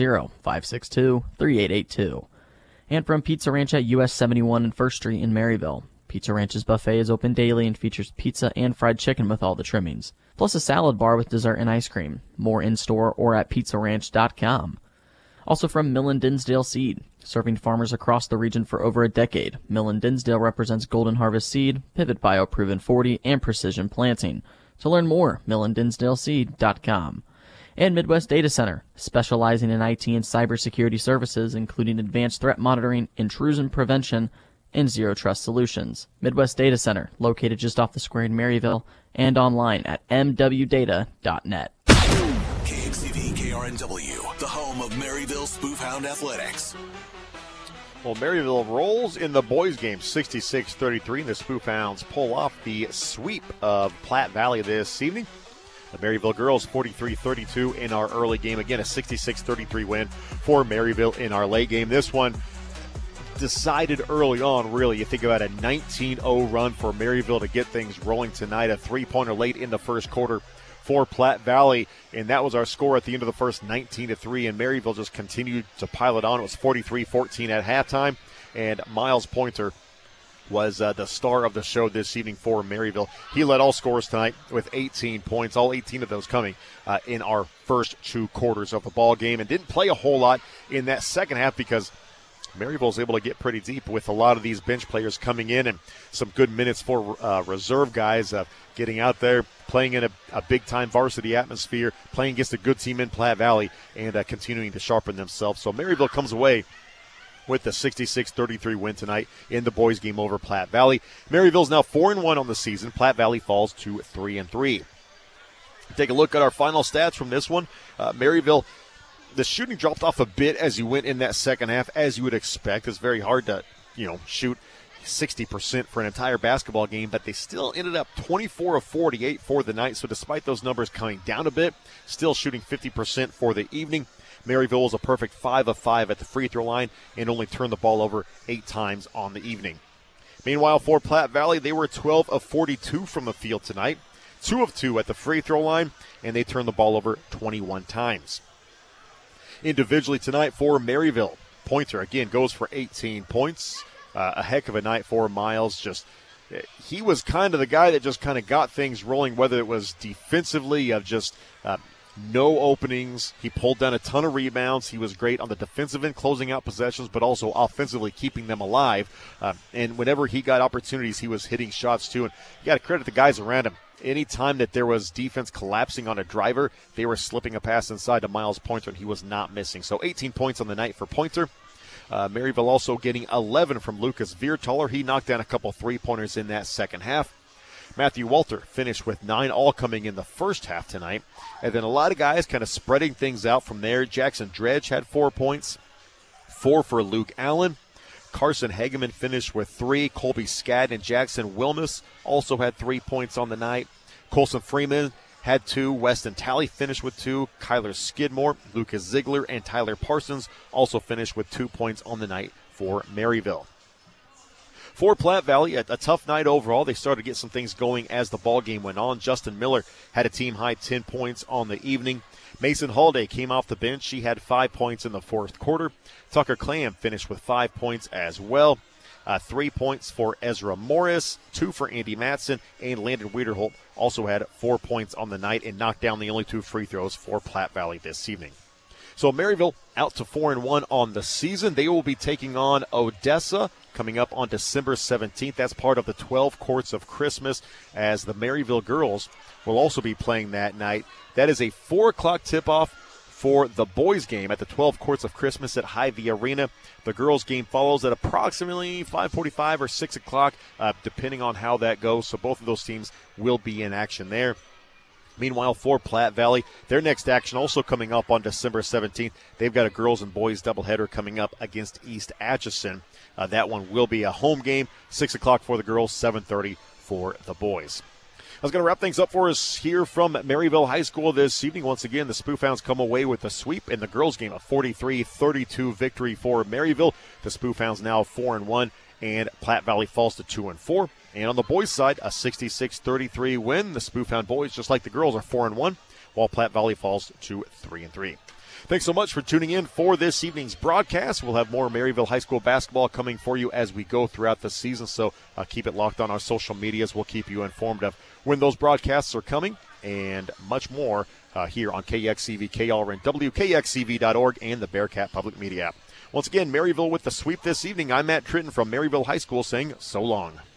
Speaker 12: 660-562-3882. And from Pizza Ranch at US 71 and 1st Street in Maryville. Pizza Ranch's buffet is open daily and features pizza and fried chicken with all the trimmings, plus a salad bar with dessert and ice cream. More in-store or at pizzaranch.com. Also from Millen Dinsdale Seed, serving farmers across the region for over a decade. Millen Dinsdale represents Golden Harvest Seed, Pivot Bio Proven 40, and Precision Planting. To learn more, millendinsdaleseed.com. And Midwest Data Center, specializing in IT and cybersecurity services, including advanced threat monitoring, intrusion prevention, and zero trust solutions. Midwest Data Center, located just off the square in Maryville, and online at mwdata.net.
Speaker 1: KXCV KRNW, the home of Maryville Spoofhound Athletics.
Speaker 2: Well, Maryville rolls in the boys' game 66-33, and the Spoofhounds pull off the sweep of Platte Valley this evening. The Maryville girls 43-32 in our early game. Again, a 66-33 win for Maryville in our late game. This one decided early on, really. You think about a 19-0 run for Maryville to get things rolling tonight. A three-pointer late in the first quarter for Platte Valley, and that was our score at the end of the first, 19-3, and Maryville just continued to pile it on. It was 43-14 at halftime, and Miles Pointer was the star of the show this evening for Maryville. He led all scorers tonight with 18 points, all 18 of those coming in our first 2 quarters of the ball game, and didn't play a whole lot in that second half because Maryville's able to get pretty deep with a lot of these bench players coming in and some good minutes for reserve guys getting out there, playing in a big-time varsity atmosphere, playing against a good team in Platte Valley, and continuing to sharpen themselves. So Maryville comes away with the 66-33 win tonight in the boys' game over Platte Valley. Maryville's now 4-1 on the season. Platte Valley falls to 3-3. Take a look at our final stats from this one. Maryville, the shooting dropped off a bit as you went in that second half, as you would expect. It's very hard to, shoot 60% for an entire basketball game, but they still ended up 24 of 48 for the night. So despite those numbers coming down a bit, still shooting 50% for the evening. Maryville was a perfect 5 of 5 at the free throw line and only turned the ball over 8 times on the evening. Meanwhile, for Platte Valley, they were 12 of 42 from the field tonight, 2 of 2 at the free throw line, and they turned the ball over 21 times. Individually tonight for Maryville, Pointer again goes for 18 points. A heck of a night for Miles. He was kind of the guy that just kind of got things rolling, whether it was defensively of just no openings. He pulled down a ton of rebounds. He was great on the defensive end, closing out possessions, but also offensively keeping them alive. And whenever he got opportunities, he was hitting shots too. And you got to credit the guys around him. Anytime that there was defense collapsing on a driver, they were slipping a pass inside to Miles Pointer, and he was not missing. So 18 points on the night for Pointer. Maryville also getting 11 from Lucas Viertaler. He knocked down a couple three-pointers in that second half. Matthew Walter finished with 9, all coming in the first half tonight. And then a lot of guys kind of spreading things out from there. Jackson Dredge had 4 points, 4 for Luke Allen. Carson Hageman finished with 3. Colby Skadden and Jackson Wilmus also had 3 points on the night. Colson Freeman had 2. Weston Talley finished with 2. Kyler Skidmore, Lucas Ziegler, and Tyler Parsons also finished with 2 points on the night for Maryville. For Platte Valley, a tough night overall. They started to get some things going as the ball game went on. Justin Miller had a team-high 10 points on the evening. Mason Holiday came off the bench. She had 5 points in the fourth quarter. Tucker Clam finished with 5 points as well. 3 points for Ezra Morris, 2 for Andy Matson, and Landon Wiederholt also had 4 points on the night and knocked down the only 2 free throws for Platte Valley this evening. So Maryville out to 4-1 on the season. They will be taking on Odessa coming up on December 17th. That's part of the 12 Courts of Christmas, as the Maryville girls will also be playing that night. That is a 4 o'clock tip-off for the boys' game at the 12 Courts of Christmas at Hy-Vee Arena. The girls' game follows at approximately 5:45 or 6 o'clock, depending on how that goes. So both of those teams will be in action there. Meanwhile, for Platte Valley, their next action also coming up on December 17th. They've got a girls and boys doubleheader coming up against East Atchison. That one will be a home game, 6 o'clock for the girls, 7:30 for the boys. I was going to wrap things up for us here from Maryville High School this evening. Once again, the Spoofhounds come away with a sweep in the girls' game, a 43-32 victory for Maryville. The Spoofhounds now 4-1, and Platte Valley falls to 2-4. And on the boys' side, a 66-33 win. The Spoofhound boys, just like the girls, are 4-1, while Platte Valley falls to 3-3. Thanks so much for tuning in for this evening's broadcast. We'll have more Maryville High School basketball coming for you as we go throughout the season, so keep it locked on our social medias. We'll keep you informed of when those broadcasts are coming and much more here on KXCV, KRNW, KXCV.org, and the Bearcat Public Media app. Once again, Maryville with the sweep this evening. I'm Matt Tritton from Maryville High School saying so long.